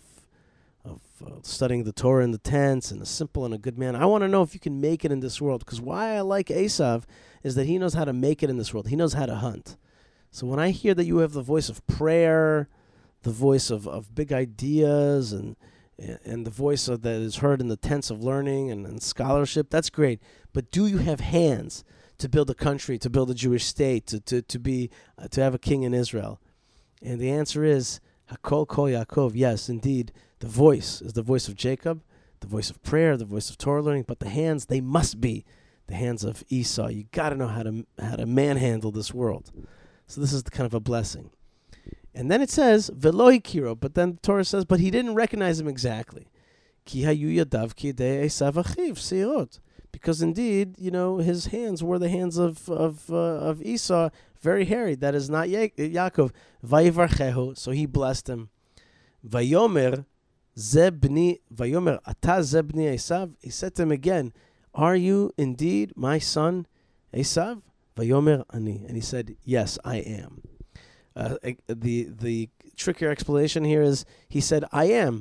studying the Torah in the tents and a simple and a good man. I want to know if you can make it in this world, because why I like Esav is that he knows how to make it in this world. He knows how to hunt. So when I hear that you have the voice of prayer, the voice of big ideas, and the voice that is heard in the tents of learning and scholarship, that's great. But do you have hands to build a country, to build a Jewish state, to have a king in Israel? And the answer is Hakol Kol Yaakov. Yes, indeed, the voice is the voice of Jacob, the voice of prayer, the voice of Torah learning. But the hands, they must be the hands of Esau. You got to know how to manhandle this world. So this is the kind of a blessing. And then it says Velo hikiro, but then the Torah says, but he didn't recognize him exactly. Ki hayu yadav kidei Esav achiv seirot. Because indeed, his hands were the hands of Esau, very hairy. That is not Yaakov. Vayivarchehu, so he blessed him. Vayomer ata ze bni Esav. He said to him again, are you indeed my son Esav? Vayomer ani. And he said, yes, I am. The trickier explanation here is he said, I am.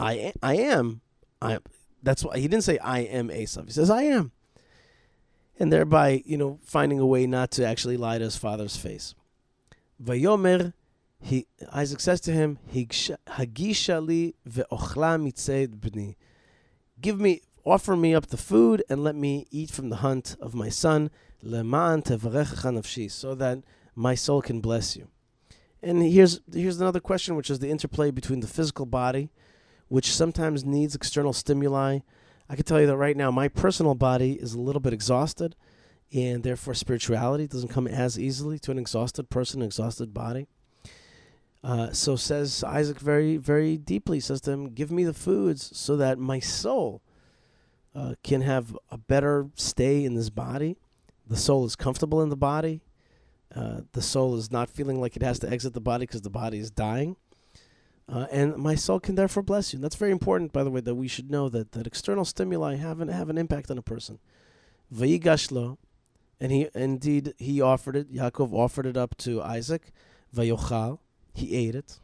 That's why he didn't say I am Esav. He says I am. And thereby, finding a way not to actually lie to his father's face. Vayomer Isaac says to him, Hagisha li ve'ochla mitzed b'ni. Offer me up the food and let me eat from the hunt of my son, leman tevarechecha nafshi, so that my soul can bless you. And here's another question, which is the interplay between the physical body, which sometimes needs external stimuli. I can tell you that right now, my personal body is a little bit exhausted, and therefore spirituality doesn't come as easily to an exhausted person, an exhausted body. So says Isaac very, very deeply, says to him, give me the foods so that my soul can have a better stay in this body. The soul is comfortable in the body. The soul is not feeling like it has to exit the body because the body is dying. And my soul can therefore bless you. And that's very important, by the way, that we should know that external stimuli have an impact on a person. Vayigash lo, and he offered it. Yaakov offered it up to Isaac. Vayochal, he ate it.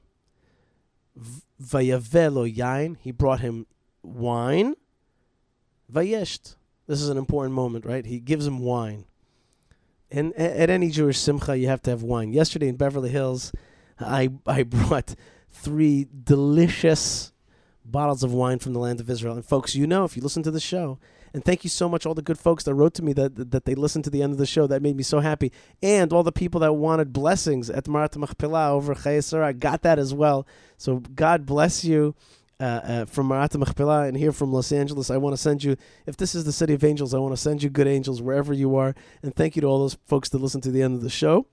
Vayavelo yain, he brought him wine. Vayesht, this is an important moment, right? He gives him wine. And at any Jewish simcha, you have to have wine. Yesterday in Beverly Hills, I brought 3 delicious bottles of wine from the land of Israel. And folks, if you listen to the show, and thank you so much, all the good folks that wrote to me that they listened to the end of the show. That made me so happy. And all the people that wanted blessings at Marat Machpelah over Chayei Sarah, I got that as well. So God bless you from Marat Machpelah, and here from Los Angeles. I want to send you, if this is the city of angels, I want to send you good angels wherever you are. And thank you to all those folks that listened to the end of the show.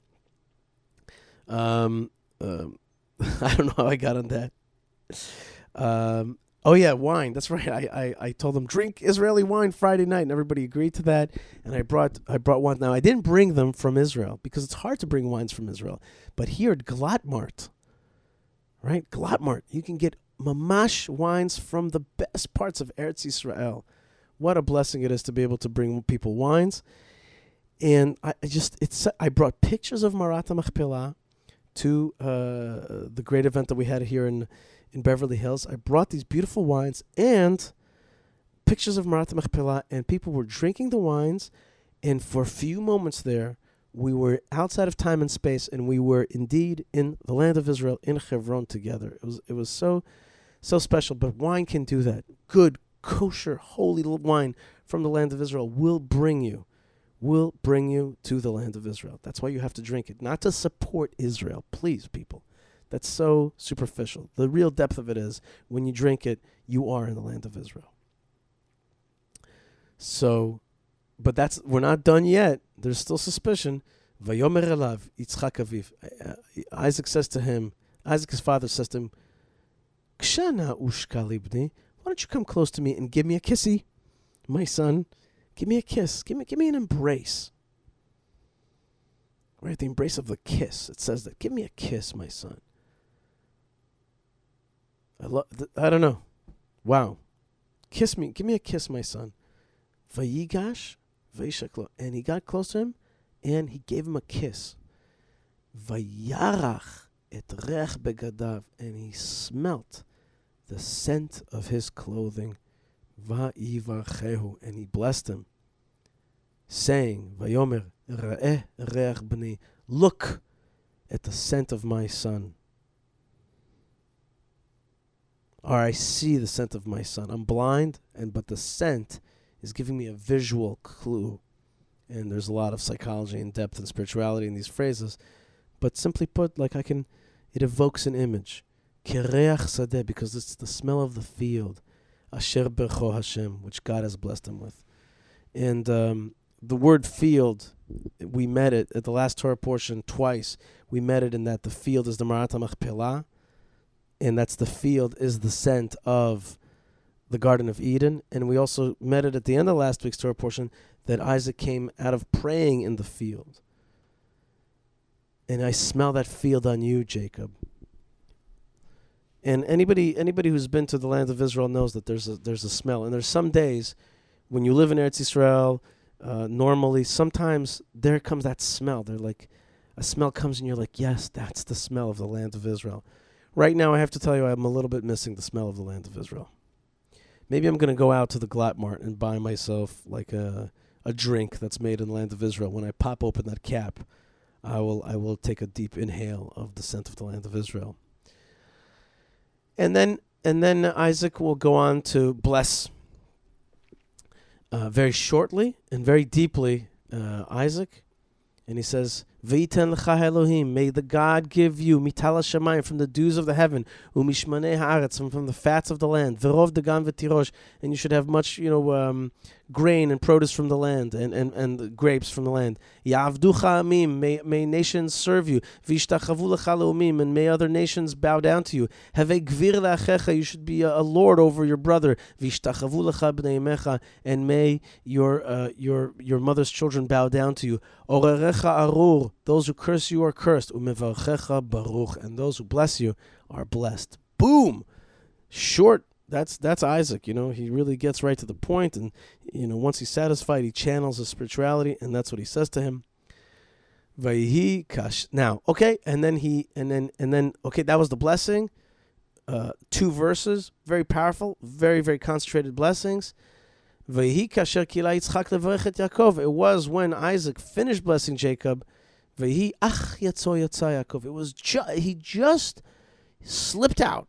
I don't know how I got on that. Oh yeah, wine. That's right. I told them drink Israeli wine Friday night, and everybody agreed to that. And I brought wine. Now I didn't bring them from Israel because it's hard to bring wines from Israel. But here at Glattmart, right? Glattmart, you can get mamash wines from the best parts of Eretz Yisrael. What a blessing it is to be able to bring people wines. And I brought pictures of Marat Machpelah to the great event that we had here in Beverly Hills. I brought these beautiful wines and pictures of Marat Machpelah, and people were drinking the wines, and for a few moments there, we were outside of time and space, and we were indeed in the land of Israel, in Hebron together. It was so special, but wine can do that. Good, kosher, holy wine from the land of Israel will bring you to the land of Israel. That's why you have to drink it, not to support Israel. Please, people. That's so superficial. The real depth of it is when you drink it, you are in the land of Israel. So, but we're not done yet. There's still suspicion. Vayomer elav Yitzchak aviv. Isaac says to him, his father says to him, Kshana ushka libni, why don't you come close to me and give me a kissy, my son? Give me a kiss. Give me an embrace. Right, the embrace of the kiss. It says that. Give me a kiss, my son. I don't know. Wow. Kiss me. Give me a kiss, my son. Vayigash, vayishaklo. And he got close to him, and he gave him a kiss. Vayarach et rech begadav. And he smelt the scent of his clothing. Vayivarchehu. And he blessed him, saying, Vayomer re'eh re'ech b'ni. Look at the scent of my son. Or I see the scent of my son. I'm blind, but the scent is giving me a visual clue. And there's a lot of psychology and depth and spirituality in these phrases. But simply put, it evokes an image. Kireach sadeh, because it's the smell of the field. Asher bercho Hashem, which God has blessed him with. And the word field, we met it at the last Torah portion twice. We met it in that the field is the Marat Machpelah, and that's the field is the scent of the Garden of Eden. And we also met it at the end of last week's Torah portion that Isaac came out of praying in the field. And I smell that field on you, Jacob. And anybody who's been to the land of Israel knows that there's a smell. And there's some days when you live in Eretz Yisrael, normally, sometimes there comes that smell. They're like, a smell comes and you're like, yes, that's the smell of the land of Israel. Right now, I have to tell you, I'm a little bit missing the smell of the land of Israel. Maybe I'm going to go out to the Glattmart and buy myself like a drink that's made in the land of Israel. When I pop open that cap, I will take a deep inhale of the scent of the land of Israel. And then Isaac will go on to bless very shortly and very deeply Isaac. And he says, V'yiten lecha Elohim, may the God give you mital hashamayim, from the dews of the heaven, umishmanei haaretz, from the fats of the land, v'rov dagan v'tirosh, and you should have much, grain and produce from the land, and grapes from the land. Ya'avducha amim, may nations serve you. V'yishtachavu lecha leumim, and may other nations bow down to you. Havei gvir le'achecha, you should be a lord over your brother. V'yishtachavu lecha b'nei imecha, and may your mother's children bow down to you. Orerecha arur, those who curse you are cursed. Umevarchecha baruch, and those who bless you are blessed. Boom! Short. That's Isaac. He really gets right to the point, and once he's satisfied, he channels his spirituality, and that's what he says to him. Vayhi kash. Now, okay, and then okay, that was the blessing. 2 verses, very powerful, very very concentrated blessings. Vayhi kasher kila Yitzchak levarech et Yaakov. It was when Isaac finished blessing Jacob. Vayhi ach yatzo yatsa Yaakov. It was he just slipped out.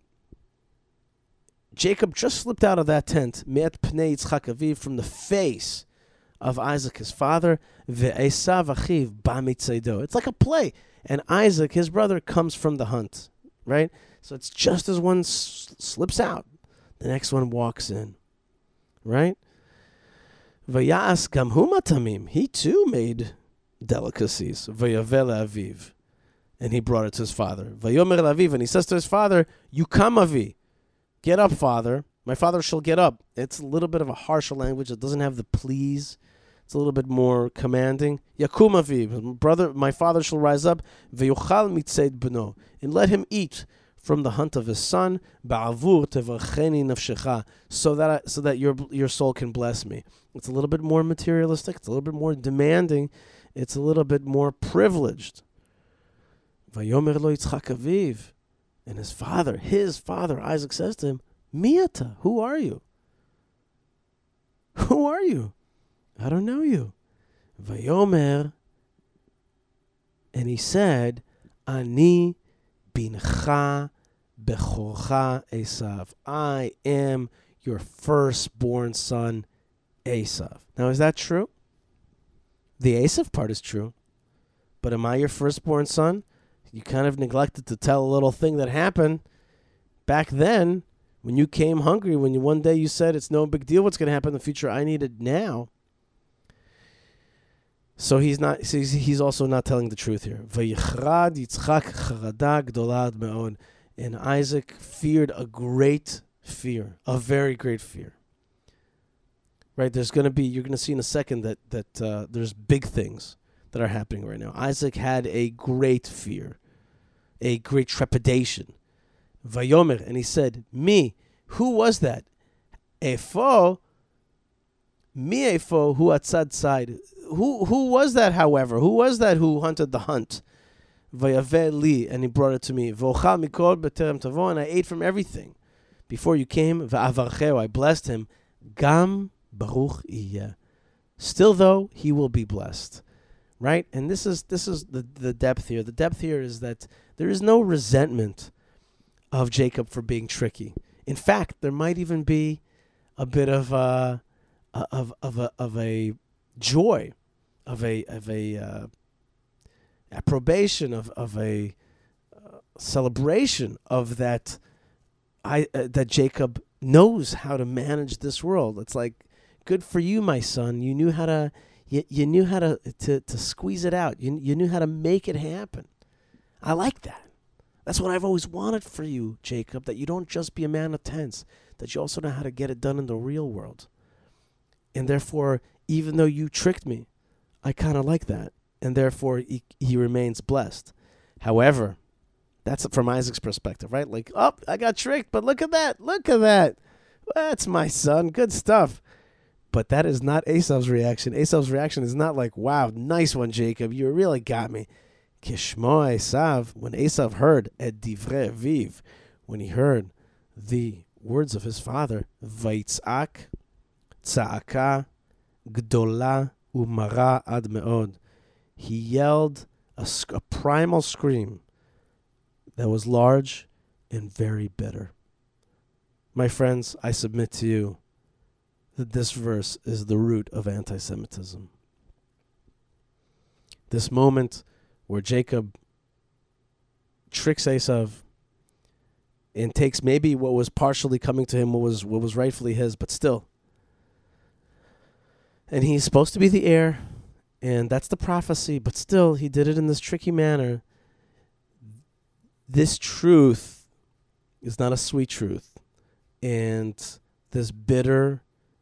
Jacob just slipped out of that tent, me'et pnei Yitzchak aviv, from the face of Isaac his father. Ve'esav achiv ba mitzaydo. It's like a play. And Isaac, his brother, comes from the hunt, right? So it's just as one slips out, the next one walks in. Right? Vayas gam hu matamim. He too made delicacies. Vayavel aviv, and he brought it to his father. Vayomer aviv, and he says to his father, "You come, avi, get up, father. My father shall get up." It's a little bit of a harsher language. It doesn't have the please. It's a little bit more commanding. Yakum aviv, brother, my father shall rise up. Vayuchal mitzed beno, and let him eat from the hunt of his son, ba'avur tevarcheni nafshecha, so that your soul can bless me. It's a little bit more materialistic. It's a little bit more demanding. It's a little bit more privileged. Vayomer lo Yitzchak aviv, and his father, Isaac says to him, Miata, who are you? Who are you? I don't know you. Vayomer, and he said, Ani bincha bechorcha Esav. I am your firstborn son, Esav. Now, is that true? The Esav part is true. But am I your firstborn son? You kind of neglected to tell a little thing that happened back then when you came hungry, when one day you said, it's no big deal what's going to happen in the future. I need it now. So he's also not telling the truth here. Vayichrad Yitzchak charada gdola ad me'od. And Isaac feared a great fear, a very great fear. Right? You're going to see in a second that there's big things that are happening right now. Isaac had a great fear, a great trepidation. Vayomer, and he said, "Me, who was that? Efo, mi efo hu atzad side. Who was that? However, who was that who hunted the hunt? Vayaveh li, and he brought it to me. V'ochal mikol b'terem tavo, and I ate from everything before you came. V'avarcheu, I blessed him. Gam baruch iyeh. Still, though, he will be blessed." Right? And this is the depth here. The depth here is that there is no resentment of Jacob for being tricky. In fact, there might even be a bit of a joy, of a approbation, of a celebration of that. That Jacob knows how to manage this world. It's like, good for you, my son. You knew how to. You knew how to squeeze it out. You knew how to make it happen. I like that. That's what I've always wanted for you, Jacob, that you don't just be a man of tents, that you also know how to get it done in the real world. And therefore, even though you tricked me, I kind of like that. And therefore, he remains blessed. However, that's from Isaac's perspective, right? Like, oh, I got tricked, but look at that. Look at that. That's my son. Good stuff. But that is not Esav's reaction. Esav's reaction is not like, wow, nice one, Jacob. You really got me. Kishmo Esav, when Esav heard et divrei aviv, when he heard the words of his father, Vaitzak, Tza'aka, Gdola, Umara ad me'od. He yelled a primal scream that was large and very bitter. My friends, I submit to you that this verse is the root of anti-Semitism. This moment where Jacob tricks Esav and takes maybe what was partially coming to him, what was rightfully his, but still. And he's supposed to be the heir, and that's the prophecy, but still, he did it in this tricky manner. This truth is not a sweet truth. And this bitter,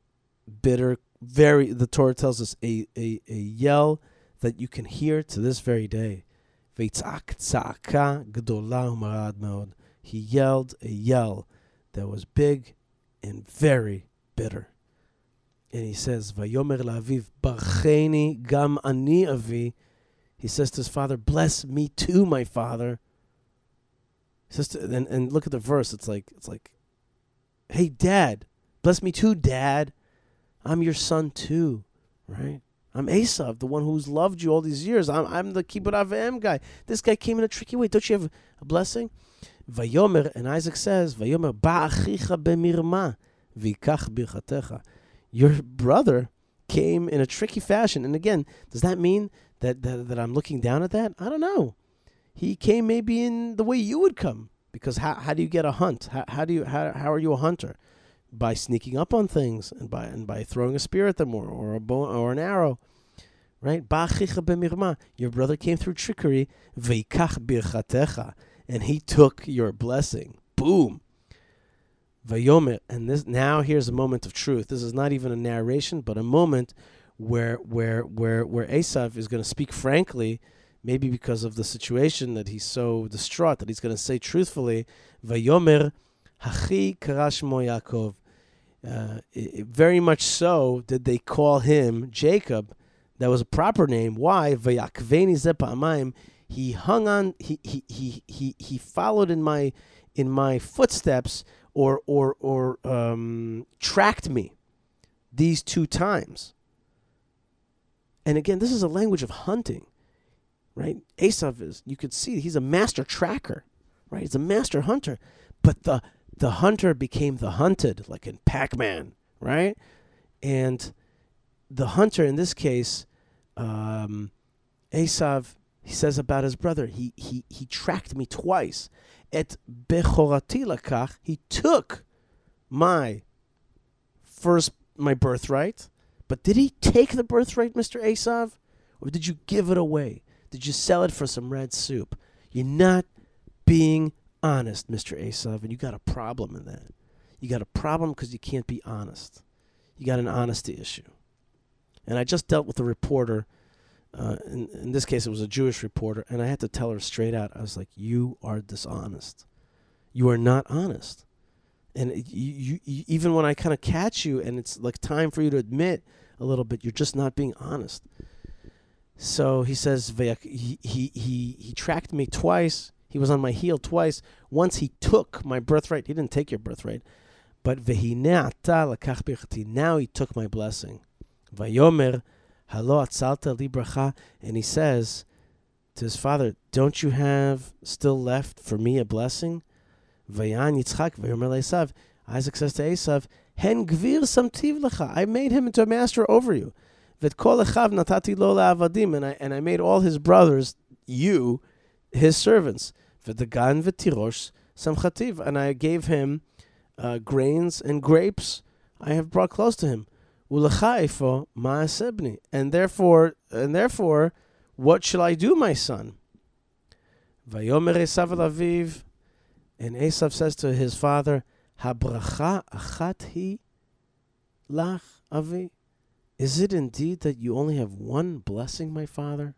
the Torah tells us, a yell that you can hear to this very day. Veitzak tza'aka gdola u'marad meod. He yelled a yell that was big and very bitter. And he says, Vayomer la'aviv barcheni gam ani avi. He says to his father, bless me too, my father. He says and look at the verse. It's like, hey, Dad, bless me too, Dad. I'm your son too, right? I'm Esav, the one who's loved you all these years. I'm the kibbut avim guy. This guy came in a tricky way. Don't you have a blessing? Vayomer, and Isaac says, Vayomer ba'achicha bemirma v'ikach birchatecha. Your brother came in a tricky fashion. And again, does that mean that I'm looking down at that? I don't know. He came maybe in the way you would come. Because how do you get a hunt? How are you a hunter? By sneaking up on things and by throwing a spear at them or a bow or an arrow, right? Your brother came through trickery, veikach birchatecha, and he took your blessing. Boom. Vayomer, and this now here's a moment of truth. This is not even a narration, but a moment where Esav is going to speak frankly, maybe because of the situation that he's so distraught that he's going to say truthfully, Vayomer hachi karashmo Yaakov. Very much so did they call him Jacob. That was a proper name. Why? Vayakveni ze pa'amayim. He hung on. He followed in my footsteps, or tracked me these 2 times. And again, this is a language of hunting, right? Esav is. You could see he's a master tracker, right? He's a master hunter, but the hunter became the hunted, like in Pac-Man, right? And the hunter in this case, Esav, he says about his brother, he tracked me twice. Et bechorati lakach, he took my birthright. But did he take the birthright, Mr. Esav? Or did you give it away? Did you sell it for some red soup? You're not being honest, Mr. Esav, and you got a problem in that. You got a problem because you can't be honest. You got an honesty issue. And I just dealt with a reporter. In this case, it was a Jewish reporter, and I had to tell her straight out. I was like, you are dishonest. You are not honest. And you even when I kind of catch you, and it's like time for you to admit a little bit, you're just not being honest. So he says, he tracked me twice. He was on my heel twice. Once he took my birthright. He didn't take your birthright. But now he took my blessing. Vayomer halo atzalta li bracha. And he says to his father, don't you have still left for me a blessing? Vayan Yitzchak vayomer le'Esav. Isaac says to Esav, hen gvir samtiv lecha. I made him into a master over you. Vet kol echav natati lo le'avadim. And I made all his brothers, you, his servants. V'dagan v'tirosh samchativ. And I gave him grains and grapes. I have brought close to him. Ulechaifo ma'asebni. And therefore, what shall I do, my son? Vayomer Esav el aviv. And Esav says to his father, Habracha achat hi lach avi. Is it indeed that you only have one blessing, my father?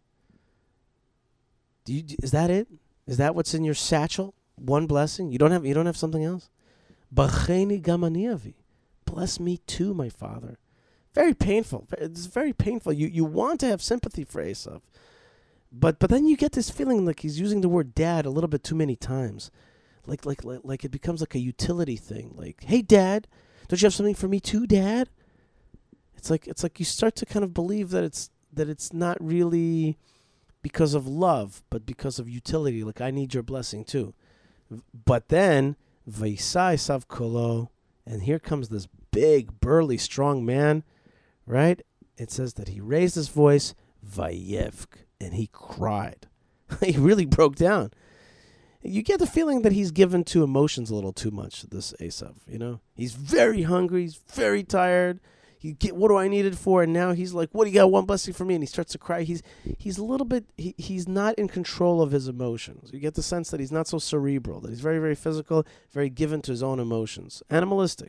Is that it? Is that what's in your satchel? One blessing? You don't have something else? Bacheni gamani avi. Bless me too, my father. Very painful. It's very painful. You want to have sympathy for Esav. But then you get this feeling like he's using the word dad a little bit too many times. Like it becomes like a utility thing. Like, hey, Dad, don't you have something for me too, Dad? It's like you start to kind of believe that it's not really because of love, but because of utility. Like, I need your blessing too. But then, Vaisa Esav kolo, and here comes this big, burly, strong man, right? It says that he raised his voice, Vayevk, and he cried. He really broke down. You get the feeling that he's given to emotions a little too much, this Esav, you know? He's very hungry, he's very tired. What do I need it for? And now he's like, what do you got, one blessing for me? And he starts to cry. He's a little bit, he's not in control of his emotions. You get the sense that he's not so cerebral, that he's very, very physical, very given to his own emotions. Animalistic.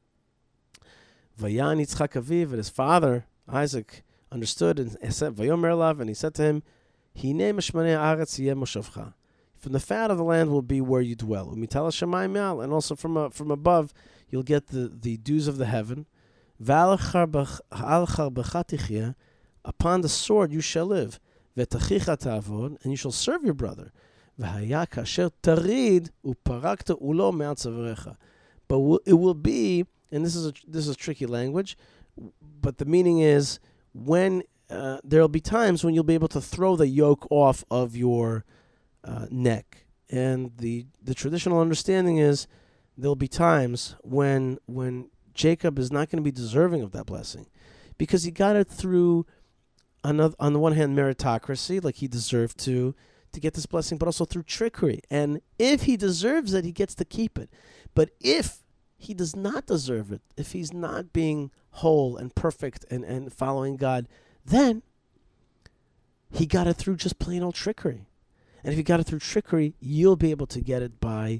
Vayan Yitzchak Aviv, and his father, Isaac, understood and said, Vayomer Elav, and he said to him, Hinei meshmanei haaretz yeh moshavcha. From the fat of the land will be where you dwell. Umital hashamayim me'al, and also from above you'll get the dews of the heaven. Upon the sword you shall live. V'tachicha ta'avod, and you shall serve your brother. V'haya kasher tarid uparakta ulo me'al tzavarecha. But it will be, and this is tricky language, but the meaning is when there will be times when you'll be able to throw the yoke off of your neck. And the traditional understanding is there'll be times when Jacob is not going to be deserving of that blessing, because he got it through, on the one hand, meritocracy, like he deserved to get this blessing, but also through trickery. And if he deserves it, he gets to keep it. But if he does not deserve it, if he's not being whole and perfect and following God, then he got it through just plain old trickery. And if you got it through trickery, you'll be able to get it by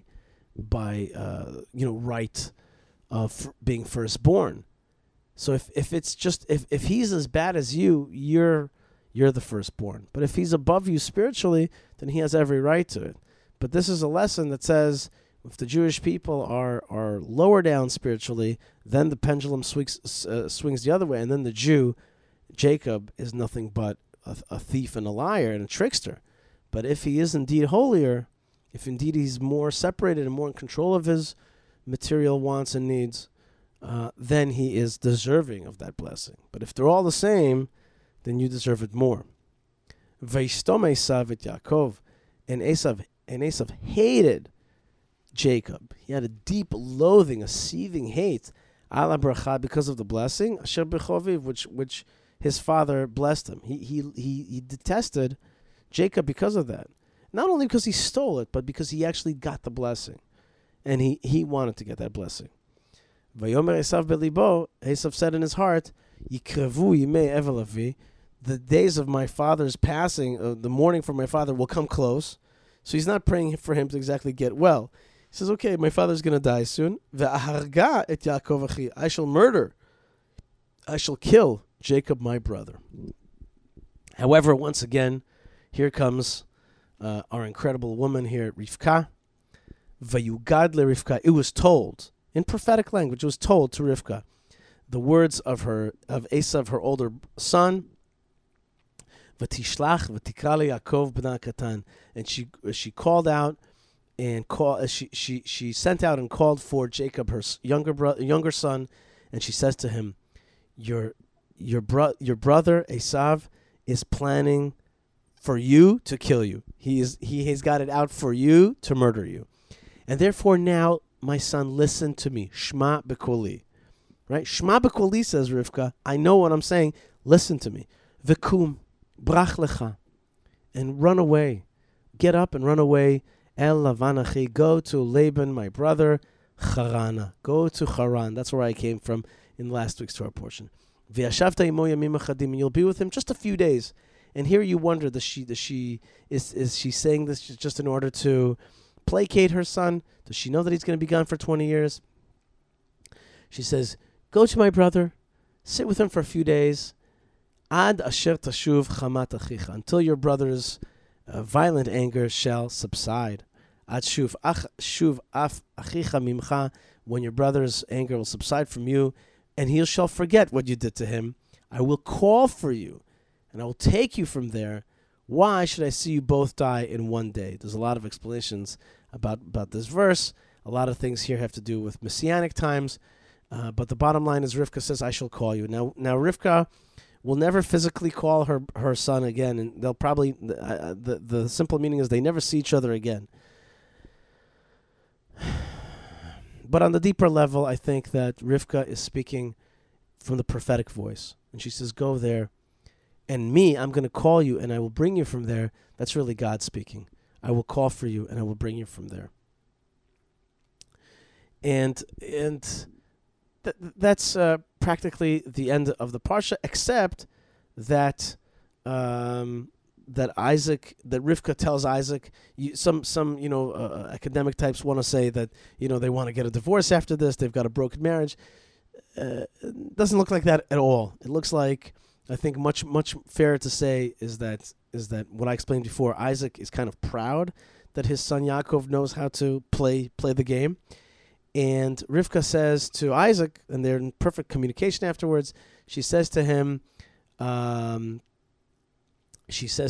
right of being firstborn. So if it's just if he's as bad as you, you're the firstborn. But if he's above you spiritually, then he has every right to it. But this is a lesson that says if the Jewish people are lower down spiritually, then the pendulum swings the other way, and then the Jew, Jacob, is nothing but a thief and a liar and a trickster. But if he is indeed holier, if indeed he's more separated and more in control of his material wants and needs, then he is deserving of that blessing. But if they're all the same, then you deserve it more. Vaishtom Esav et Yaakov, and Esav hated Jacob. He had a deep loathing, a seething hate, ala bracha, because of the blessing, asher bechoviv, which his father blessed him. He detested Jacob because of that. Not only because he stole it, but because he actually got the blessing. And he wanted to get that blessing. Vayomer Esav belibo, Esav said in his heart, Yikrevu yimei evel avi, the days of my father's passing, the mourning for my father will come close. So he's not praying for him to exactly get well. He says, okay, my father's going to die soon. Ve'aharga et Yaakov achi, I shall murder, I shall kill Jacob, my brother. However, once again, here comes our incredible woman here, Rivka. Vayugad le Rivka. It was told, in prophetic language, it was told to Rivka, the words of Esav, her older son, V'tishlach v'tikra le Yaakov b'na katan. And she called out and she sent out and called for Jacob, her younger son, and she says to him, your brother Esav is planning for you to kill you. He has got it out for you to murder you. And therefore now, my son, listen to me. Shma b'koli. Right? Shma b'koli, says Rivka. I know what I'm saying. Listen to me. V'kum, brach lecha. And run away. Get up and run away. El Lavan achi. Go to Laban, my brother. Charana. Go to Haran. That's where I came from in last week's Torah portion. V'yashavta imo yamim achadim. And you'll be with him just a few days. And here you wonder, is she saying this just in order to placate her son? Does she know that he's going to be gone for 20 years? She says, go to my brother, sit with him for a few days, ad asher tashuv chamat achicha, until your brother's violent anger shall subside. Ad shuv af achicha mimcha, when your brother's anger will subside from you, and he shall forget what you did to him. I will call for you, and I will take you from there. Why should I see you both die in one day? There's a lot of explanations about this verse. A lot of things here have to do with Messianic times. But the bottom line is Rivka says, I shall call you. Now Rivka will never physically call her son again, and they'll probably the simple meaning is they never see each other again. But on the deeper level, I think that Rivka is speaking from the prophetic voice. And she says, go there. And me, I'm going to call you and I will bring you from there. That's really God speaking. I will call for you and I will bring you from there. And that's practically the end of the parsha, except that that Rivka tells Isaac. Some academic types want to say that they want to get a divorce after this. They've got a broken marriage. Doesn't look like that at all. It looks like, I think much fairer to say is that what I explained before. Isaac is kind of proud that his son Yaakov knows how to play the game, and Rivka says to Isaac, and they're in perfect communication afterwards. She says to him. She says,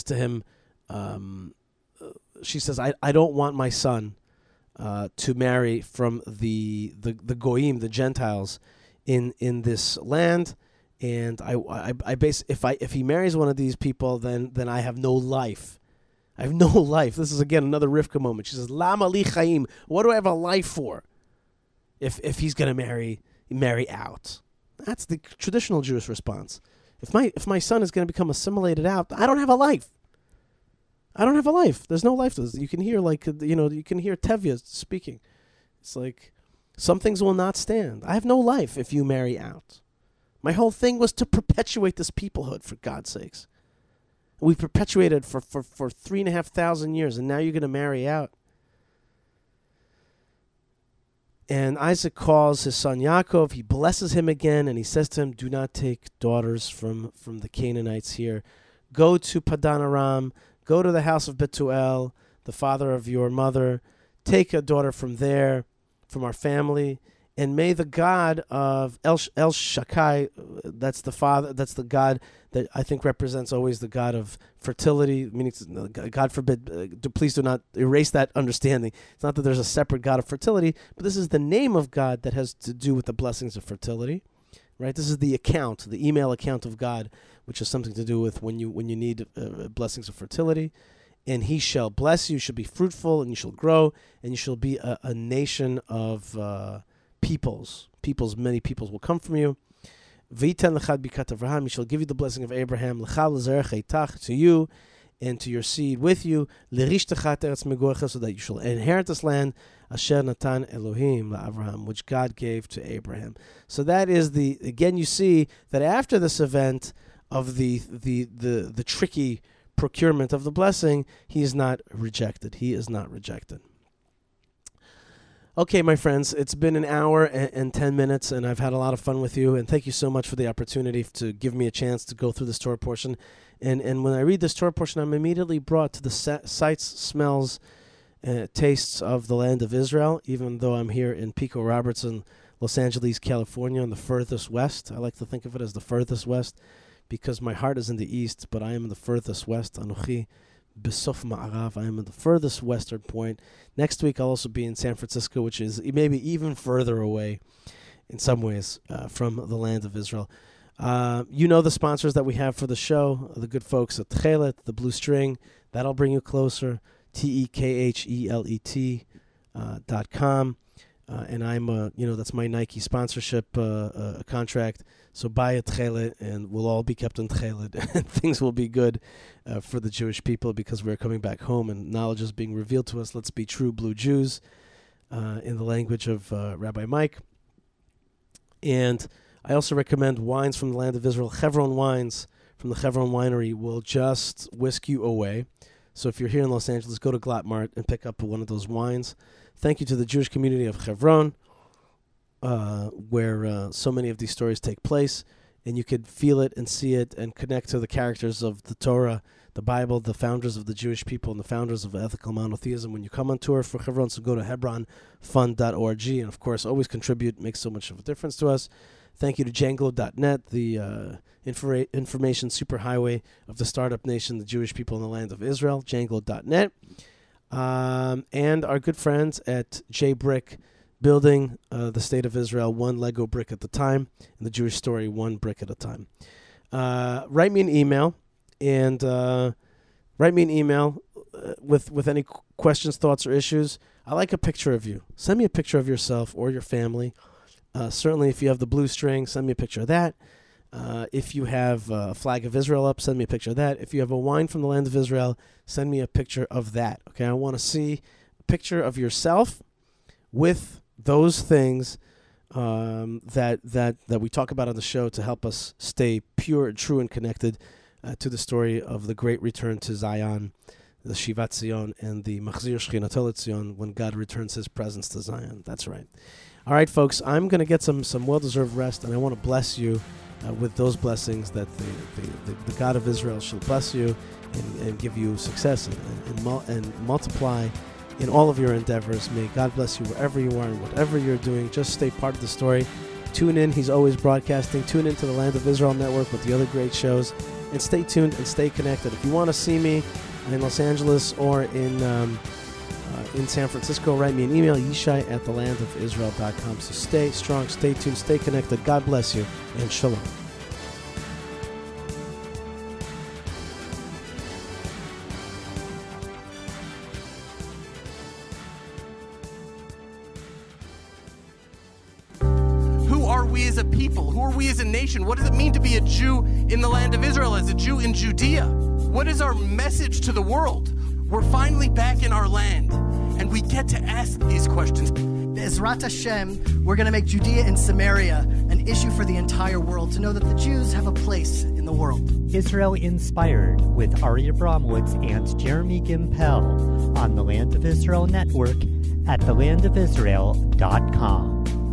I don't want my son to marry from the goyim, the Gentiles, in this land, and if he marries one of these people, then I have no life. I have no life. This is again another Rivka moment. She says, Lama li chaim? What do I have a life for? If he's gonna marry out, that's the traditional Jewish response. If my son is going to become assimilated out, I don't have a life. I don't have a life. There's no life to this. You can hear you can hear Tevye speaking. It's like some things will not stand. I have no life if you marry out. My whole thing was to perpetuate this peoplehood, for God's sakes. We perpetuated for 3,500 years, and now you're going to marry out. And Isaac calls his son Yaakov. He blesses him again, and he says to him, do not take daughters from the Canaanites here. Go to Padan Aram. Go to the house of Bethuel, the father of your mother. Take a daughter from there, from our family. And may the God of El Shaddai, that's the God that I think represents always the God of fertility, meaning God forbid, please do not erase that understanding. It's not that there's a separate God of fertility, but this is the name of God that has to do with the blessings of fertility, right? This is the email account of God, which has something to do with when you need blessings of fertility. And he shall bless you, shall be fruitful, and you shall grow, and you shall be a nation of peoples. Many peoples will come from you. V'yitan lechad bikat Avraham, he shall give you the blessing of Abraham, l'cha l'zerecha itach, to you and to your seed with you, l'rishtecha teretz megorcha, so that you shall inherit this land, asher natan Elohim la'Avraham, which God gave to Abraham. So that is again you see that after this event of the tricky procurement of the blessing, he is not rejected. He is not rejected. Okay, my friends, it's been an hour and 10 minutes, and I've had a lot of fun with you, and thank you so much for the opportunity to give me a chance to go through this Torah portion. And when I read this Torah portion, I'm immediately brought to the sights, smells, tastes of the land of Israel, even though I'm here in Pico Robertson, Los Angeles, California, in the furthest west. I like to think of it as the furthest west because my heart is in the east, but I am in the furthest west. Anochi Besof Ma'arav. I am at the furthest western point. Next week, I'll also be in San Francisco, which is maybe even further away in some ways from the land of Israel. You know the sponsors that we have for the show, the good folks at Tchelet, the Blue String. That'll bring you closer. TEKHELET.com. And I'm, that's my Nike sponsorship contract. So buy a Tchelet, and we'll all be kept in Tchelet, and things will be good for the Jewish people because we're coming back home and knowledge is being revealed to us. Let's be true blue Jews in the language of Rabbi Mike. And I also recommend wines from the land of Israel. Chevron wines from the Chevron winery will just whisk you away. So if you're here in Los Angeles, go to Glattmart and pick up one of those wines. Thank you to the Jewish community of Chevron, where so many of these stories take place, and you could feel it and see it and connect to the characters of the Torah, the Bible, the founders of the Jewish people, and the founders of ethical monotheism when you come on tour for Chevron. So go to hebronfund.org, and of course, always contribute. It makes so much of a difference to us. Thank you to Django.net, the information superhighway of the startup nation, the Jewish people in the land of Israel, Django.net. And our good friends at J-Brick, building the state of Israel one Lego brick at a time, and the Jewish story one brick at a time. write me an email and with any questions, thoughts, or issues. I like a picture of you. Send me a picture of yourself or your family. Certainly, if you have the blue string, send me a picture of that. If you have a flag of Israel up, send me a picture of that. If you have a wine from the land of Israel, send me a picture of that. Okay, I want to see a picture of yourself with those things that we talk about on the show to help us stay pure and true and connected to the story of the great return to Zion, the Shivat Zion, and the Machzir Shechinato LeZion, when God returns His presence to Zion. That's right. All right, folks, I'm going to get some well-deserved rest, and I want to bless you with those blessings that the God of Israel shall bless you and give you success and multiply in all of your endeavors. May God bless you wherever you are and whatever you're doing. Just stay part of the story. Tune in. He's always broadcasting. Tune into the Land of Israel Network with the other great shows. And stay tuned and stay connected. If you want to see me in Los Angeles or in San Francisco, write me an email, yishai@thelandofisrael.com. So stay strong, stay tuned, stay connected. God bless you, and shalom. Who are we as a people? Who are we as a nation? What does it mean to be a Jew in the land of Israel, as a Jew in Judea? What is our message to the world? We're finally back in our land, and we get to ask these questions. Be'ezrat Hashem, we're going to make Judea and Samaria an issue for the entire world, to know that the Jews have a place in the world. Israel Inspired with Aryeh Abramowitz and Jeremy Gimpel on the Land of Israel Network at thelandofisrael.com.